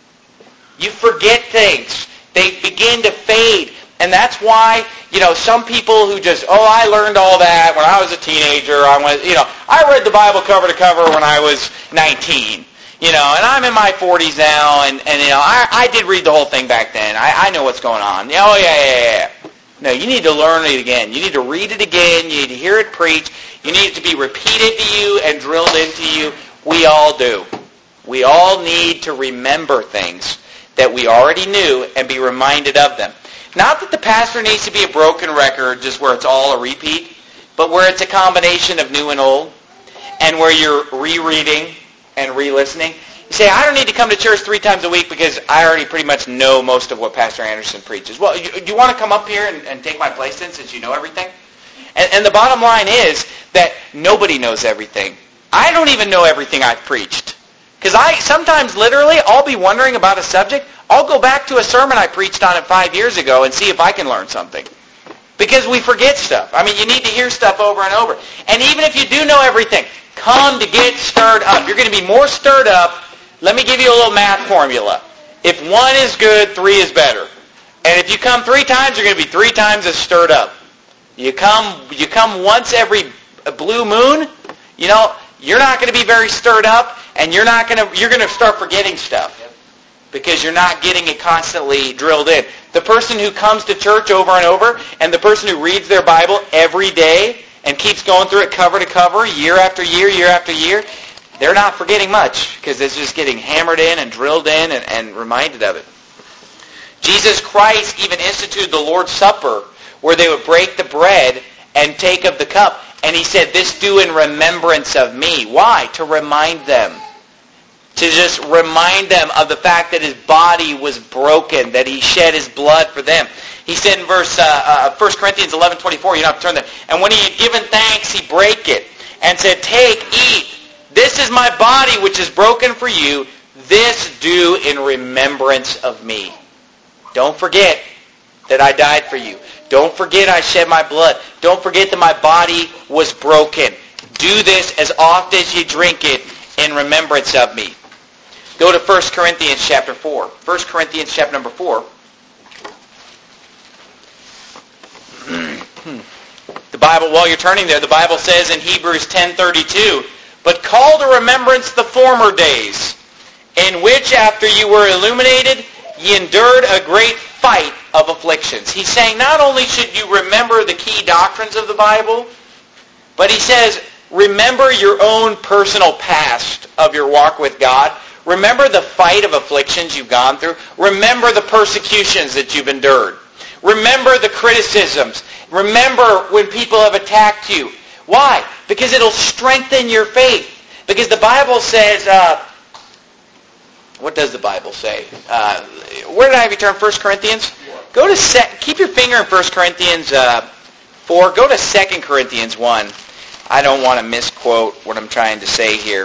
You forget things. They begin to fade. And that's why, you know, some people who just, oh, I learned all that when I was a teenager. I was, you know, I read the Bible cover to cover when I was nineteen. You know, and I'm in my forties now, and, and you know, I, I did read the whole thing back then. I, I know what's going on. Oh, yeah, yeah, yeah. No, you need to learn it again. You need to read it again. You need to hear it preached. You need it to be repeated to you and drilled into you. We all do. We all need to remember things that we already knew and be reminded of them. Not that the pastor needs to be a broken record, just where it's all a repeat, but where it's a combination of new and old, and where you're rereading and re-listening. You say, I don't need to come to church three times a week because I already pretty much know most of what Pastor Anderson preaches. Well, you, do you want to come up here and, and take my place then, since you know everything? And, and the bottom line is that nobody knows everything. I don't even know everything I've preached. Because I sometimes, literally, I'll be wondering about a subject. I'll go back to a sermon I preached on it five years ago and see if I can learn something. Because we forget stuff. I mean, you need to hear stuff over and over. And even if you do know everything, come to get stirred up. You're going to be more stirred up. Let me give you a little math formula. If one is good, three is better. And if you come three times, you're going to be three times as stirred up. You come you come once every blue moon, you know, you're not going to be very stirred up, and you're not going to you're going to start forgetting stuff because you're not getting it constantly drilled in. The person who comes to church over and over, and the person who reads their Bible every day and keeps going through it cover to cover, year after year, year after year, they're not forgetting much because it's just getting hammered in and drilled in and, and reminded of it. Jesus Christ even instituted the Lord's Supper where they would break the bread and take of the cup. And he said, this do in remembrance of me. Why? To remind them. To just remind them of the fact that his body was broken, that he shed his blood for them. He said in verse uh, uh, First Corinthians eleven twenty-four, you don't have to turn there. And when he had given thanks, he brake it and said, take, eat. This is my body which is broken for you. This do in remembrance of me. Don't forget that I died for you. Don't forget I shed my blood. Don't forget that my body was broken. Do this as often as you drink it in remembrance of me. Go to First Corinthians chapter four. First Corinthians chapter number four. The Bible, while you're turning there, the Bible says in Hebrews ten thirty-two, but call to remembrance the former days, in which after you were illuminated, ye endured a great fight of afflictions. He's saying not only should you remember the key doctrines of the Bible, but he says, remember your own personal past of your walk with God. Remember the fight of afflictions you've gone through. Remember the persecutions that you've endured. Remember the criticisms. Remember when people have attacked you. Why? Because it'll strengthen your faith. Because the Bible says, uh, what does the Bible say? Uh, where did I have you turn? First Corinthians? Go to se- keep your finger in First Corinthians uh, four. Go to Second Corinthians one. I don't want to misquote what I'm trying to say here.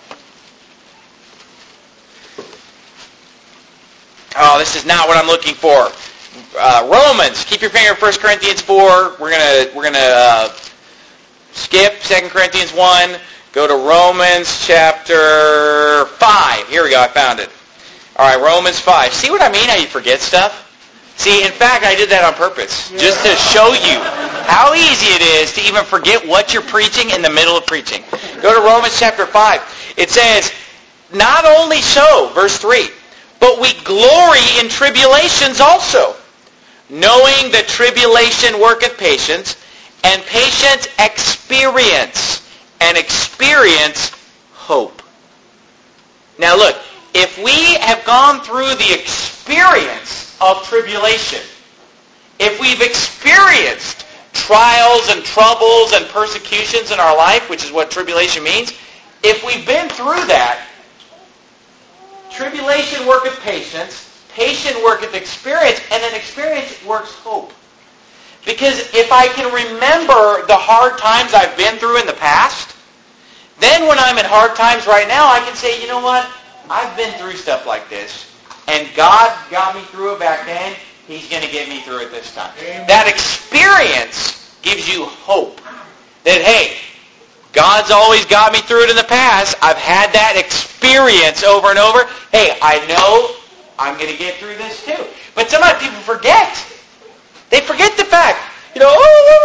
Oh, this is not what I'm looking for. Uh, Romans. Keep your finger in First Corinthians four. We're gonna we're gonna uh, skip Second Corinthians one. Go to Romans chapter five. Here we go. I found it. All right, Romans five. See what I mean? How you forget stuff? See, in fact, I did that on purpose, just to show you how easy it is to even forget what you're preaching in the middle of preaching. Go to Romans chapter five. It says, not only so, verse three, but we glory in tribulations also, knowing that tribulation worketh patience, and patience experience, and experience hope. Now look, if we have gone through the experience of tribulation, if we've experienced trials and troubles and persecutions in our life, which is what tribulation means, if we've been through that, tribulation worketh patience, patience worketh experience, and then experience works hope. Because if I can remember the hard times I've been through in the past, then when I'm in hard times right now, I can say, you know what? I've been through stuff like this, and God got me through it back then. He's going to get me through it this time. Amen. That experience gives you hope. That, hey, God's always got me through it in the past. I've had that experience over and over. Hey, I know I'm going to get through this too. But sometimes people forget. They forget the fact. You know,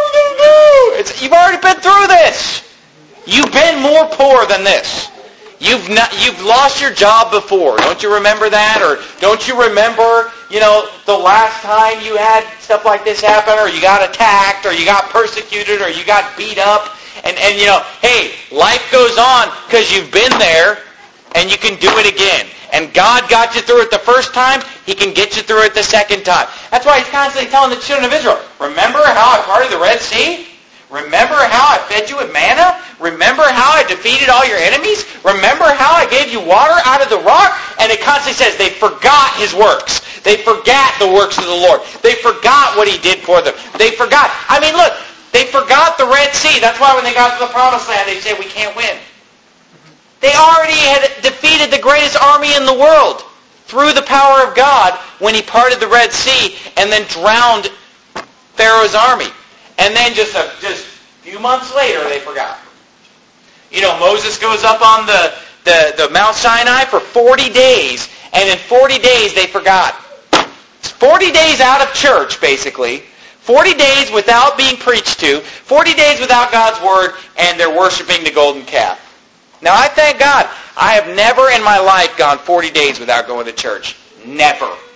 oh, it's, you've already been through this. You've been more poor than this. You've not, you've lost your job before. Don't you remember that? Or don't you remember, you know, the last time you had stuff like this happen, or you got attacked, or you got persecuted, or you got beat up? And, and you know, hey, life goes on because you've been there, and you can do it again. And God got you through it the first time, He can get you through it the second time. That's why He's constantly telling the children of Israel, remember how I parted the Red Sea? Remember how I fed you with manna? Remember how I defeated all your enemies? Remember how I gave you water out of the rock? And it constantly says they forgot His works. They forgot the works of the Lord. They forgot what He did for them. They forgot. I mean, look, they forgot the Red Sea. That's why when they got to the Promised Land, they said, we can't win. They already had defeated the greatest army in the world through the power of God when He parted the Red Sea and then drowned Pharaoh's army. And then just a just a few months later, they forgot. You know, Moses goes up on the, the, the Mount Sinai for forty days, and in forty days they forgot. It's forty days out of church, basically. forty days without being preached to. forty days without God's Word, and they're worshiping the golden calf. Now, I thank God. I have never in my life gone forty days without going to church. Never.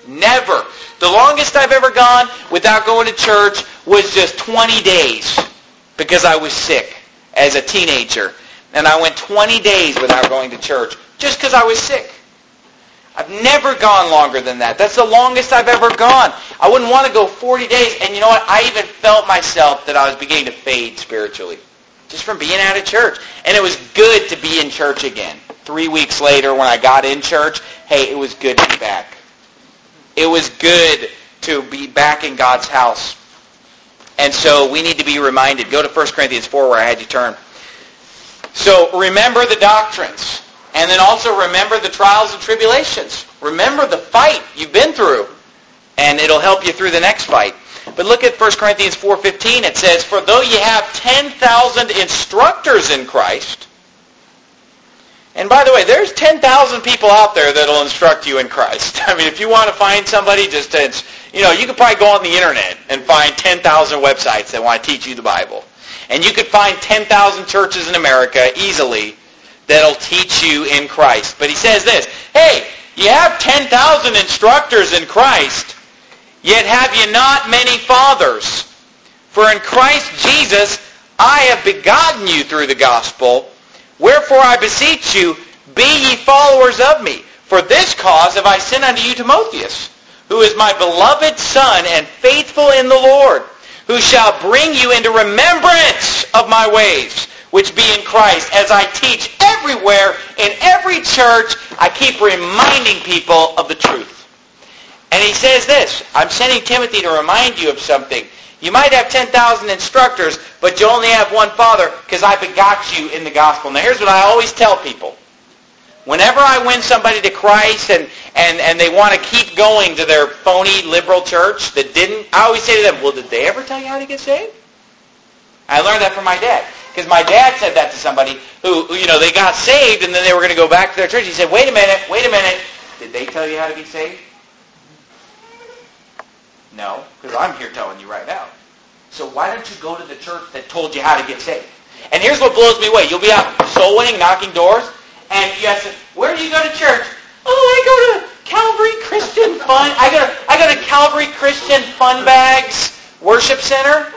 Never. The longest I've ever gone without going to church was just twenty days because I was sick as a teenager. And I went twenty days without going to church just because I was sick. I've never gone longer than that. That's the longest I've ever gone. I wouldn't want to go forty days. And you know what? I even felt myself that I was beginning to fade spiritually just from being out of church. And it was good to be in church again. Three weeks later when I got in church, hey, it was good to be back. It was good to be back in God's house. And so we need to be reminded. Go to First Corinthians four where I had you turn. So remember the doctrines. And then also remember the trials and tribulations. Remember the fight you've been through. And it'll help you through the next fight. But look at First Corinthians four fifteen. It says, for though you have ten thousand instructors in Christ. And by the way, there's ten thousand people out there that will instruct you in Christ. I mean, if you want to find somebody, just to, you know, you could probably go on the internet and find ten thousand websites that want to teach you the Bible. And you could find ten thousand churches in America easily that'll teach you in Christ. But he says this, hey, you have ten thousand instructors in Christ, yet have you not many fathers. For in Christ Jesus I have begotten you through the gospel. Wherefore I beseech you, be ye followers of me. For this cause have I sent unto you Timotheus, who is my beloved son and faithful in the Lord, who shall bring you into remembrance of my ways, which be in Christ. As I teach everywhere, in every church, I keep reminding people of the truth. And he says this, I'm sending Timothy to remind you of something. You might have ten thousand instructors, but you only have one father because I begot you in the gospel. Now here's what I always tell people. Whenever I win somebody to Christ and, and, and they want to keep going to their phony liberal church that didn't, I always say to them, well, did they ever tell you how to get saved? I learned that from my dad. Because my dad said that to somebody who, who, you know, they got saved and then they were going to go back to their church. He said, wait a minute, wait a minute. Did they tell you how to be saved? No, because I'm here telling you right now. So why don't you go to the church that told you how to get saved? And here's what blows me away. You'll be out soul winning, knocking doors, and you ask them, where do you go to church? Oh, I go to Calvary Christian Fun. I go to, I go to Calvary Christian Fun Bags Worship Center.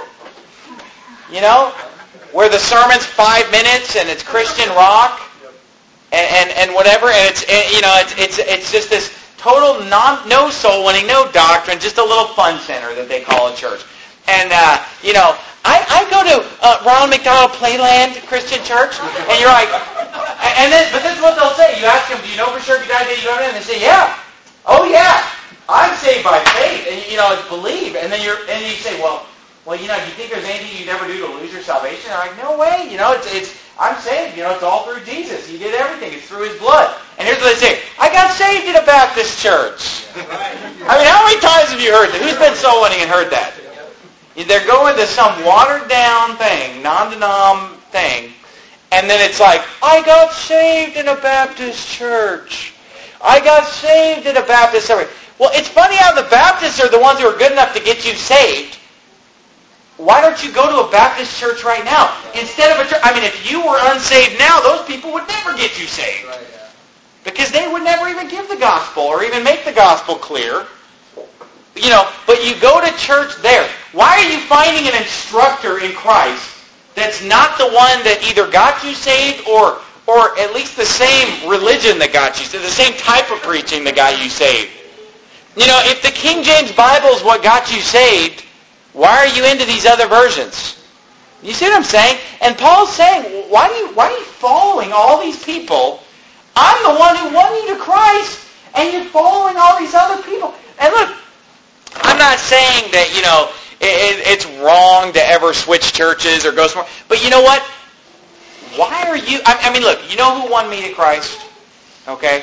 You know, where the sermon's five minutes and it's Christian rock and, and, and whatever, and it's and, you know it's it's it's just this total non no soul winning, no doctrine, just a little fun center that they call a church. And uh, you know, I, I go to uh, Ronald McDonald Playland Christian Church, and you're like, and then but this is what they'll say. You ask them, do you know for sure if you die, did you go in? And they say, yeah, oh yeah, I'm saved by faith, and you know it's believe. And then you're and you say, well. Well, you know, do you think there's anything you'd ever do to lose your salvation? They're like, no way. You know, it's, it's, I'm saved. You know, it's all through Jesus. He did everything. It's through His blood. And here's what they say. I got saved in a Baptist church. I mean, how many times have you heard that? Who's been soul winning and heard that? They're going to some watered down thing, non-denom thing, and then it's like, I got saved in a Baptist church. I got saved in a Baptist church. Well, it's funny how the Baptists are the ones who are good enough to get you saved. Why don't you go to a Baptist church right now? Instead of a church, I mean, if you were unsaved now, those people would never get you saved. Right, yeah. Because they would never even give the gospel or even make the gospel clear. You know, but you go to church there. Why are you finding an instructor in Christ that's not the one that either got you saved or or at least the same religion that got you saved, the same type of preaching that got you saved? You know, if the King James Bible is what got you saved, why are you into these other versions? You see what I'm saying? And Paul's saying, why do you why are you following all these people? I'm the one who won you to Christ, and you're following all these other people. And look, I'm not saying that, you know, it, it's wrong to ever switch churches or go somewhere. But you know what? Why are you... I, I mean, look, you know who won me to Christ? Okay?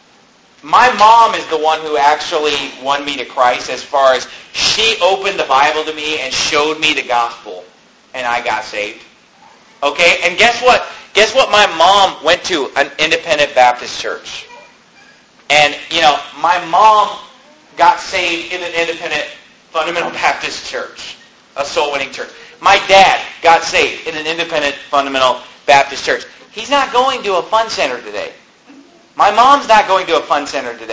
My mom is the one who actually won me to Christ as far as she opened the Bible to me and showed me the gospel, and I got saved. Okay? And guess what? Guess what my mom went to? An independent Baptist church. And, you know, my mom got saved in an independent fundamental Baptist church, a soul-winning church. My dad got saved in an independent fundamental Baptist church. He's not going to a fun center today. My mom's not going to a fun center today.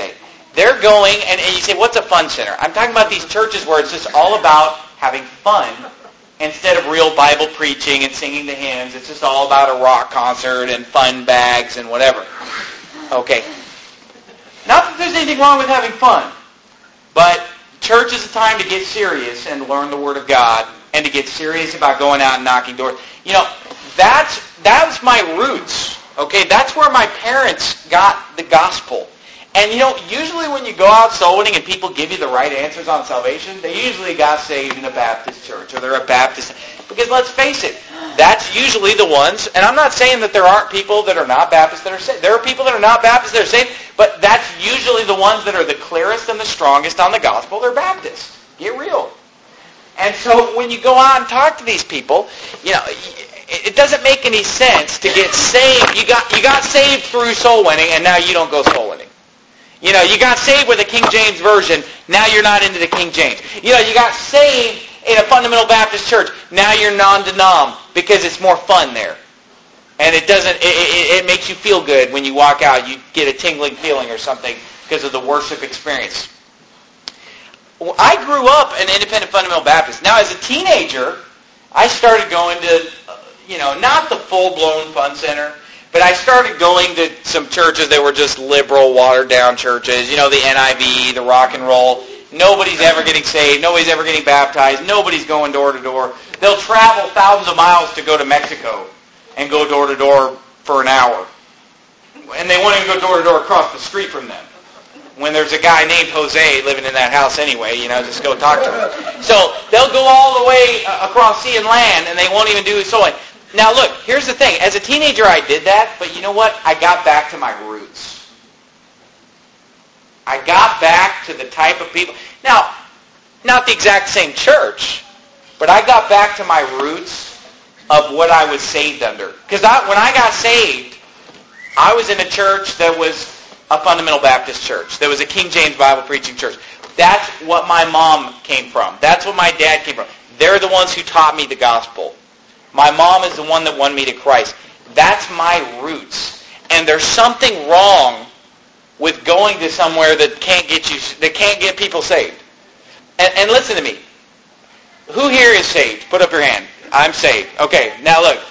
They're going, and, and you say, what's a fun center? I'm talking about these churches where it's just all about having fun instead of real Bible preaching and singing the hymns. It's just all about a rock concert and fun bags and whatever. Okay. Not that there's anything wrong with having fun, but church is a time to get serious and learn the Word of God and to get serious about going out and knocking doors. You know, that's that's my roots. Okay, that's where my parents got the gospel. And you know, usually when you go out soul winning and people give you the right answers on salvation, they usually got saved in a Baptist church or they're a Baptist. Because let's face it, that's usually the ones, and I'm not saying that there aren't people that are not Baptists that are saved. There are people that are not Baptists that are saved, but that's usually the ones that are the clearest and the strongest on the gospel. They're Baptists. Get real. And so when you go out and talk to these people, you know, it doesn't make any sense to get saved. You got you got saved through soul winning, and now you don't go soul winning. You know, you got saved with a King James Version, now you're not into the King James. You know, you got saved in a fundamental Baptist church, now you're non-denom because it's more fun there. And it doesn't, it, it, it makes you feel good when you walk out. You get a tingling feeling or something because of the worship experience. Well, I grew up an independent fundamental Baptist. Now, as a teenager, I started going to, you know, not the full-blown fun center, but I started going to some churches that were just liberal, watered-down churches. You know, the N I V, the rock and roll. Nobody's ever getting saved. Nobody's ever getting baptized. Nobody's going door to door. They'll travel thousands of miles to go to Mexico and go door to door for an hour. And they won't even go door to door across the street from them. When there's a guy named Jose living in that house anyway, you know, just go talk to him. So they'll go all the way across sea and land, and they won't even do so. Now look, here's the thing. As a teenager, I did that, but you know what? I got back to my roots. I got back to the type of people. Now, not the exact same church, but I got back to my roots of what I was saved under. Because when I got saved, I was in a church that was a fundamental Baptist church. There was a King James Bible preaching church. That's what my mom came from. That's what my dad came from. They're the ones who taught me the gospel. My mom is the one that won me to Christ. That's my roots. And there's something wrong with going to somewhere that can't get you, that can't get people saved. And, and listen to me. Who here is saved? Put up your hand. I'm saved. Okay, now look.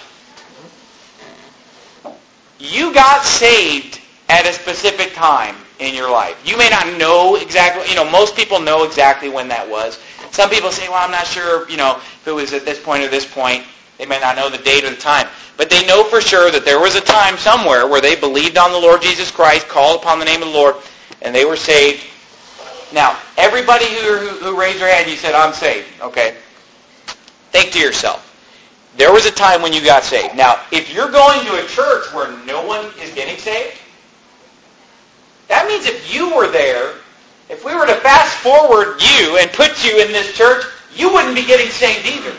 You got saved at a specific time in your life. You may not know exactly, you know, most people know exactly when that was. Some people say, well, I'm not sure, you know, if it was at this point or this point. They may not know the date or the time. But they know for sure that there was a time somewhere where they believed on the Lord Jesus Christ, called upon the name of the Lord, and they were saved. Now, everybody who, who, who raised their hand, you said, I'm saved. Okay. Think to yourself. There was a time when you got saved. Now, if you're going to a church where no one is getting saved, that means if you were there, if we were to fast forward you and put you in this church, you wouldn't be getting saved either.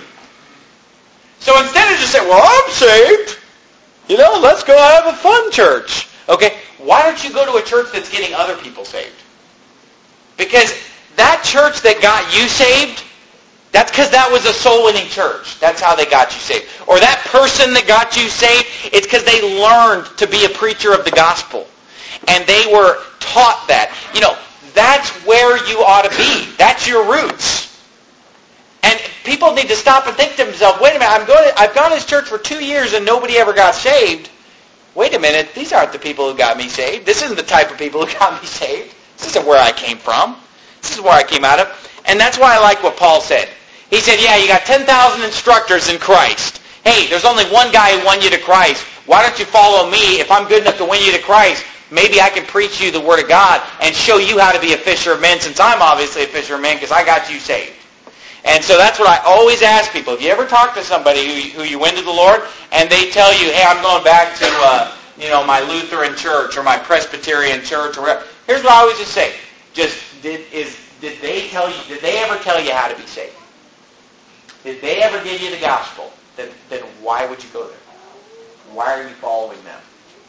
So instead of just saying, well, I'm saved, you know, let's go have a fun church. Okay, why don't you go to a church that's getting other people saved? Because that church that got you saved, that's because that was a soul-winning church. That's how they got you saved. Or that person that got you saved, it's because they learned to be a preacher of the gospel. And they were taught that. You know, that's where you ought to be. That's your roots. And people need to stop and think to themselves, wait a minute, I'm going to, I've gone to this church for two years and nobody ever got saved. Wait a minute, these aren't the people who got me saved. This isn't the type of people who got me saved. This isn't where I came from. This is where I came out of. And that's why I like what Paul said. He said, yeah, you got ten thousand instructors in Christ. Hey, there's only one guy who won you to Christ. Why don't you follow me? If I'm good enough to win you to Christ, maybe I can preach you the Word of God and show you how to be a fisher of men, since I'm obviously a fisher of men because I got you saved. And so that's what I always ask people. If you ever talk to somebody who, who you win to the Lord and they tell you, hey, I'm going back to uh, you know, my Lutheran church or my Presbyterian church or whatever, here's what I always just say. Just did, is, did they tell you, did they ever tell you how to be saved? Did they ever give you the gospel? Then, then why would you go there? Why are you following them?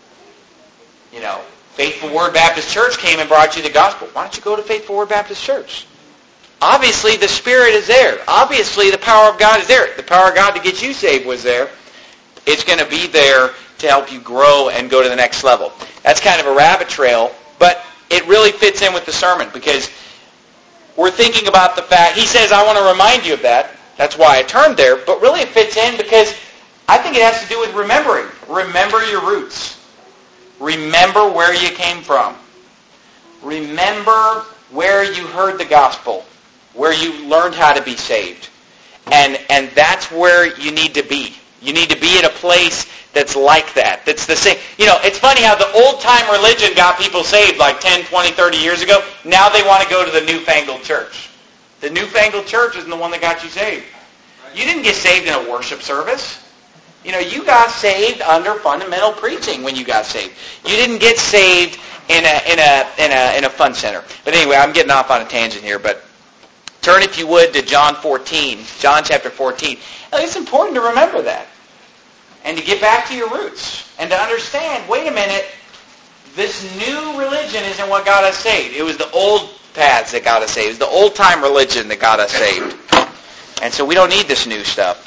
You know, Faithful Word Baptist Church came and brought you the gospel. Why don't you go to Faithful Word Baptist Church? Obviously, the Spirit is there. Obviously, the power of God is there. The power of God to get you saved was there. It's going to be there to help you grow and go to the next level. That's kind of a rabbit trail, but it really fits in with the sermon because we're thinking about the fact, he says, I want to remind you of that. That's why I turned there. But really it fits in because I think it has to do with remembering. Remember your roots. Remember where you came from. Remember where you heard the gospel, where you learned how to be saved. And and that's where you need to be. You need to be at a place that's like that. That's the same. You know, it's funny how the old-time religion got people saved like ten, twenty, thirty years ago. Now they want to go to the newfangled church. The newfangled church isn't the one that got you saved. You didn't get saved in a worship service. You know, you got saved under fundamental preaching when you got saved. You didn't get saved in a in a in a in a fun center. But anyway, I'm getting off on a tangent here, but turn, if you would, to John fourteen, John chapter fourteen. It's important to remember that and to get back to your roots and to understand, wait a minute, this new religion isn't what got us saved. It was the old paths that got us saved. It was the old-time religion that got us saved. And so we don't need this new stuff.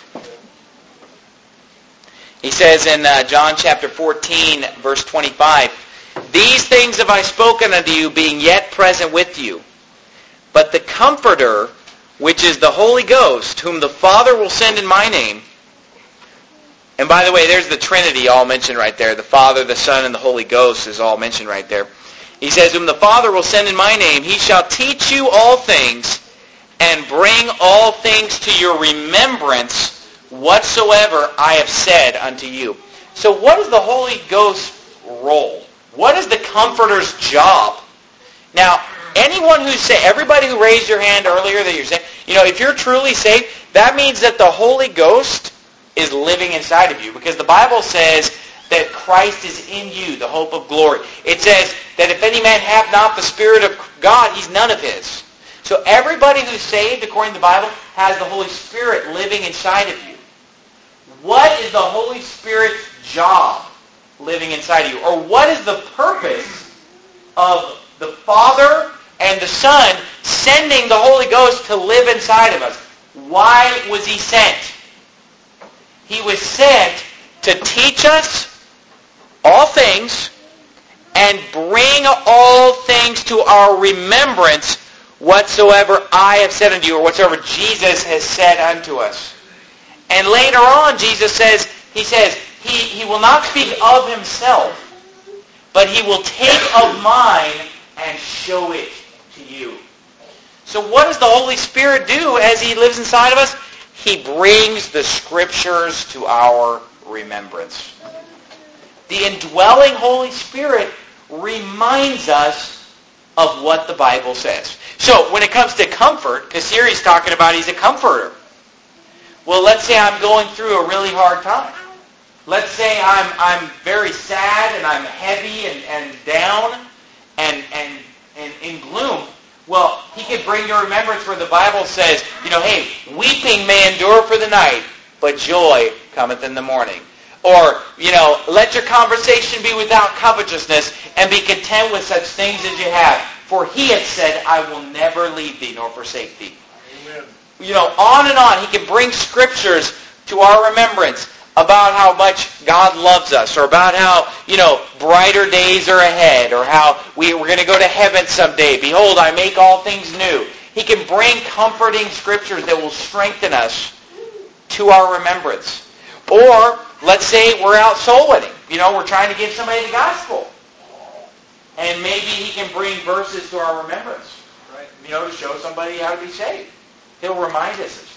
He says in uh, John chapter fourteen, verse twenty-five, these things have I spoken unto you, being yet present with you. But the Comforter, which is the Holy Ghost, whom the Father will send in my name. And by the way, there's the Trinity all mentioned right there. The Father, the Son, and the Holy Ghost is all mentioned right there. He says, whom the Father will send in my name, he shall teach you all things, and bring all things to your remembrance, whatsoever I have said unto you. So what is the Holy Ghost's role? What is the Comforter's job? Now, anyone who's saved, everybody who raised your hand earlier that you're saved, you know, if you're truly saved, that means that the Holy Ghost is living inside of you, because the Bible says that Christ is in you, the hope of glory. It says that if any man have not the Spirit of God, he's none of his. So everybody who's saved, according to the Bible, has the Holy Spirit living inside of you. What is the Holy Spirit's job living inside of you? Or what is the purpose of the Father and the Son sending the Holy Ghost to live inside of us? Why was he sent? He was sent to teach us all things and bring all things to our remembrance whatsoever I have said unto you, or whatsoever Jesus has said unto us. And later on, Jesus says, he says, he, he will not speak of himself, but he will take of mine and show it to you. So what does the Holy Spirit do as he lives inside of us? He brings the Scriptures to our remembrance. The indwelling Holy Spirit reminds us of what the Bible says. So when it comes to comfort, because here he's talking about he's a comforter. Well, let's say I'm going through a really hard time. Let's say I'm I'm very sad and I'm heavy and, and down and, and, and in gloom. Well, he could bring to remembrance where the Bible says, you know, hey, weeping may endure for the night, but joy cometh in the morning. Or, you know, let your conversation be without covetousness, and be content with such things as you have. For he hath said, I will never leave thee nor forsake thee. Amen. You know, on and on. He can bring scriptures to our remembrance about how much God loves us, or about how, you know, brighter days are ahead, or how we, we're going to go to heaven someday. Behold, I make all things new. He can bring comforting scriptures that will strengthen us to our remembrance. Or, let's say we're out soul winning. You know, we're trying to give somebody the gospel. And maybe he can bring verses to our remembrance, right? You know, to show somebody how to be saved. He'll remind us of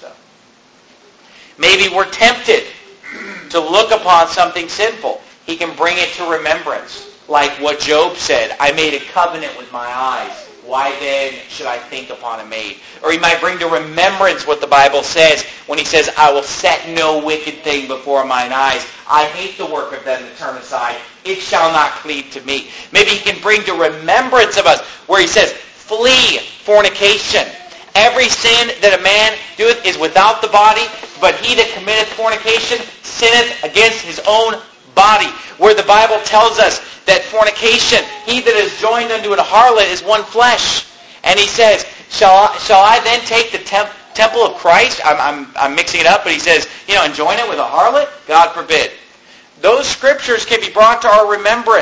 stuff. Maybe we're tempted to look upon something sinful. He can bring it to remembrance. Like what Job said, I made a covenant with my eyes. Why then should I think upon a maid? Or he might bring to remembrance what the Bible says when he says, I will set no wicked thing before mine eyes. I hate the work of them that turn aside. It shall not cleave to me. Maybe he can bring to remembrance of us where he says, flee fornication. Every sin that a man doeth is without the body, but he that committeth fornication sinneth against his own body. Where the Bible tells us that fornication, he that is joined unto an harlot is one flesh. And he says, shall I, shall I then take the temp, temple of Christ? I'm, I'm, I'm mixing it up, but he says, you know, and join it with a harlot? God forbid. Those scriptures can be brought to our remembrance.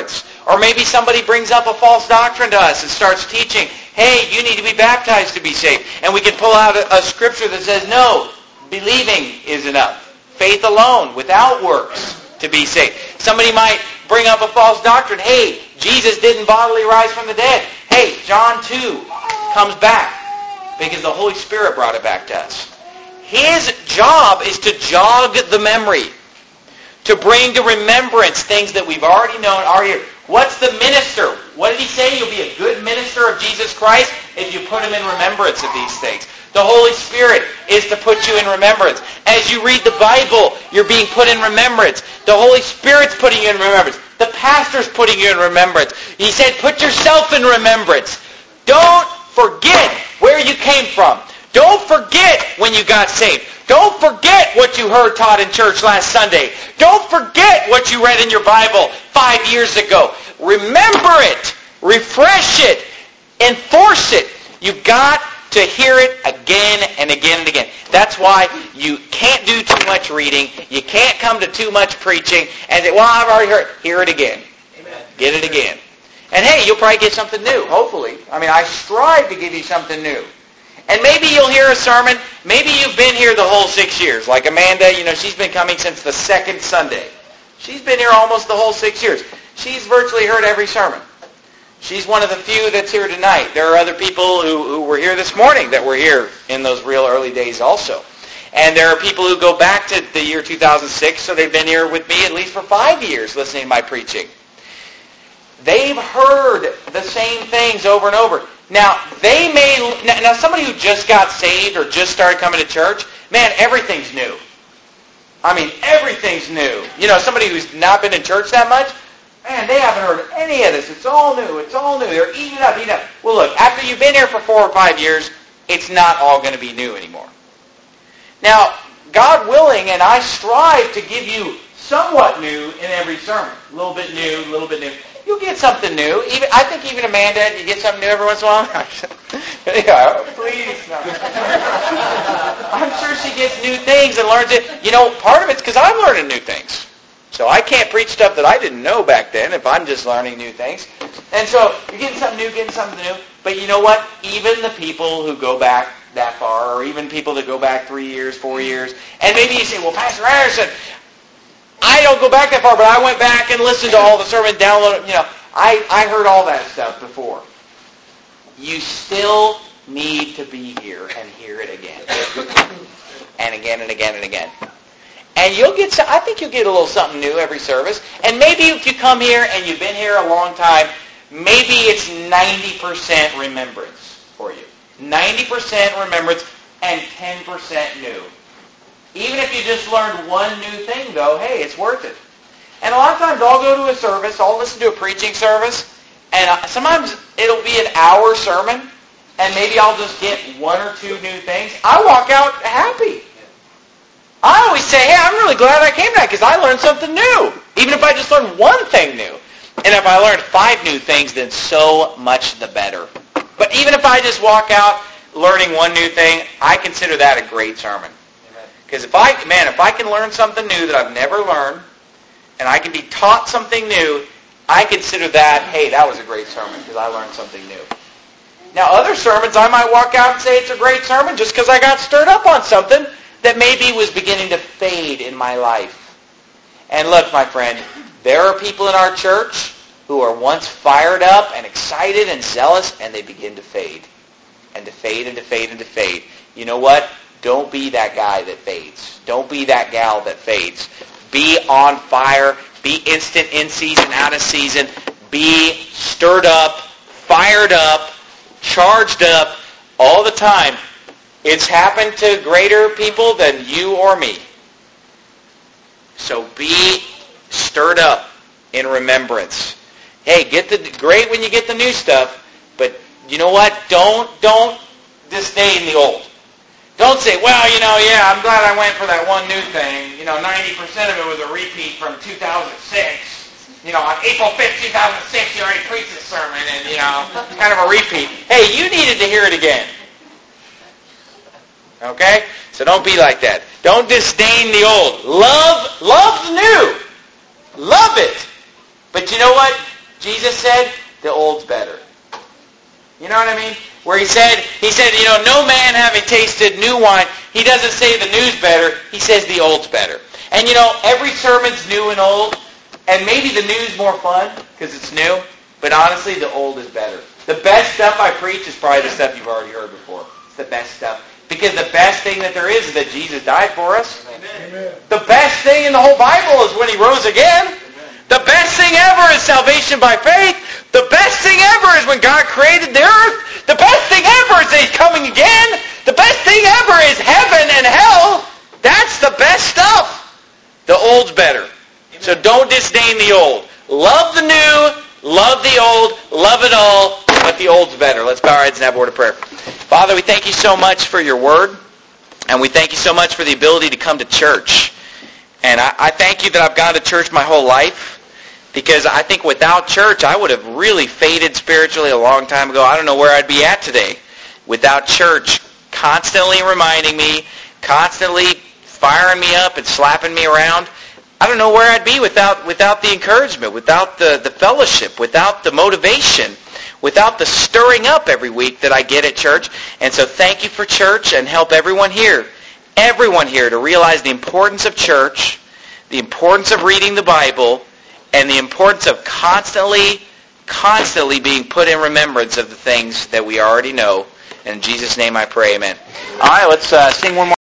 Or maybe somebody brings up a false doctrine to us and starts teaching, hey, you need to be baptized to be saved. And we can pull out a, a scripture that says, no, believing is enough. Faith alone, without works, to be saved. Somebody might bring up a false doctrine. Hey, Jesus didn't bodily rise from the dead. Hey, John two comes back because the Holy Spirit brought it back to us. His job is to jog the memory, to bring to remembrance things that we've already known are here. What's the minister? What did he say? You'll be a good minister of Jesus Christ if you put him in remembrance of these things. The Holy Spirit is to put you in remembrance. As you read the Bible, you're being put in remembrance. The Holy Spirit's putting you in remembrance. The pastor's putting you in remembrance. He said, put yourself in remembrance. Don't forget where you came from. Don't forget when you got saved. Don't forget what you heard taught in church last Sunday. Don't forget what you read in your Bible five years ago. Remember it. Refresh it. Enforce it. You've got to hear it again and again and again. That's why you can't do too much reading. You can't come to too much preaching and say, well, I've already heard it. Hear it again. Amen. Get it again. And hey, you'll probably get something new, hopefully. I mean, I strive to give you something new. And maybe you'll hear a sermon. Maybe you've been here the whole six years. Like Amanda, you know, she's been coming since the second Sunday. She's been here almost the whole six years. She's virtually heard every sermon. She's one of the few that's here tonight. There are other people who, who were here this morning that were here in those real early days also. And there are people who go back to the year two thousand six, so they've been here with me at least for five years listening to my preaching. They've heard the same things over and over. Now, they may, now somebody who just got saved or just started coming to church, man, everything's new. I mean, everything's new. You know, somebody who's not been in church that much, man, they haven't heard any of this. It's all new. It's all new. They're eating it up, eating it up. Well, look, after you've been here for four or five years, it's not all going to be new anymore. Now, God willing, and I strive to give you somewhat new in every sermon. A little bit new, a little bit new. You'll get something new. Even I think even Amanda, you get something new every once in a while. Yeah, please. No. I'm sure she gets new things and learns it. You know, part of it's because I'm learning new things. So I can't preach stuff that I didn't know back then if I'm just learning new things. And so you're getting something new, getting something new. But you know what? Even the people who go back that far, or even people that go back three years, four years, and maybe you say, well, Pastor Anderson, I don't go back that far, but I went back and listened to all the sermons, downloaded, you know, I, I heard all that stuff before. You still need to be here and hear it again. And again and again and again. And you'll get, I think you'll get a little something new every service. And maybe if you come here and you've been here a long time, maybe it's ninety percent remembrance for you. ninety percent remembrance and ten percent new. Even if you just learned one new thing, though, hey, it's worth it. And a lot of times I'll go to a service, I'll listen to a preaching service, and sometimes it'll be an hour sermon, and maybe I'll just get one or two new things. I walk out happy. I always say, hey, I'm really glad I came tonight because I learned something new. Even if I just learned one thing new. And if I learned five new things, then so much the better. But even if I just walk out learning one new thing, I consider that a great sermon. Because if I, man, if I can learn something new that I've never learned, and I can be taught something new, I consider that, hey, that was a great sermon because I learned something new. Now, other sermons, I might walk out and say it's a great sermon just because I got stirred up on something that maybe was beginning to fade in my life. And look, my friend, there are people in our church who are once fired up and excited and zealous, and they begin to fade. And to fade and to fade and to fade. You know what? Don't be that guy that fades. Don't be that gal that fades. Be on fire. Be instant in season, out of season. Be stirred up, fired up, charged up all the time. It's happened to greater people than you or me. So be stirred up in remembrance. Hey, get the great when you get the new stuff, but you know what? Don't don't disdain the old. Don't say, well, you know, yeah, I'm glad I went for that one new thing. You know, ninety percent of it was a repeat from two thousand six. You know, on April fifth, two thousand six, you already preached this sermon, and, you know, kind of a repeat. Hey, you needed to hear it again. Okay? So don't be like that. Don't disdain the old. Love, love the new. Love it. But you know what? Jesus said, the old's better. You know what I mean? Where he said, he said, you know, no man having tasted new wine, he doesn't say the new's better, he says the old's better. And you know, every sermon's new and old, and maybe the new's more fun because it's new, but honestly, the old is better. The best stuff I preach is probably the stuff you've already heard before. It's the best stuff. Because the best thing that there is is that Jesus died for us. Amen. The best thing in the whole Bible is when he rose again. Amen. The best thing ever is salvation by faith. The best thing ever is when God created the earth. The best thing ever is that he's coming again. The best thing ever is heaven and hell. That's the best stuff. The old's better. Amen. So don't disdain the old. Love the new, love the old, love it all, but the old's better. Let's bow our heads and have a word of prayer. Father, we thank you so much for your word, and we thank you so much for the ability to come to church. And I, I thank you that I've gone to church my whole life, because I think without church, I would have really faded spiritually a long time ago. I don't know where I'd be at today. Without church constantly reminding me, constantly firing me up and slapping me around, I don't know where I'd be without without the encouragement, without the, the fellowship, without the motivation, without the stirring up every week that I get at church. And so thank you for church, and help everyone here, everyone here to realize the importance of church, the importance of reading the Bible, and the importance of constantly, constantly being put in remembrance of the things that we already know. In Jesus' name I pray, amen. All right, let's uh, sing one more.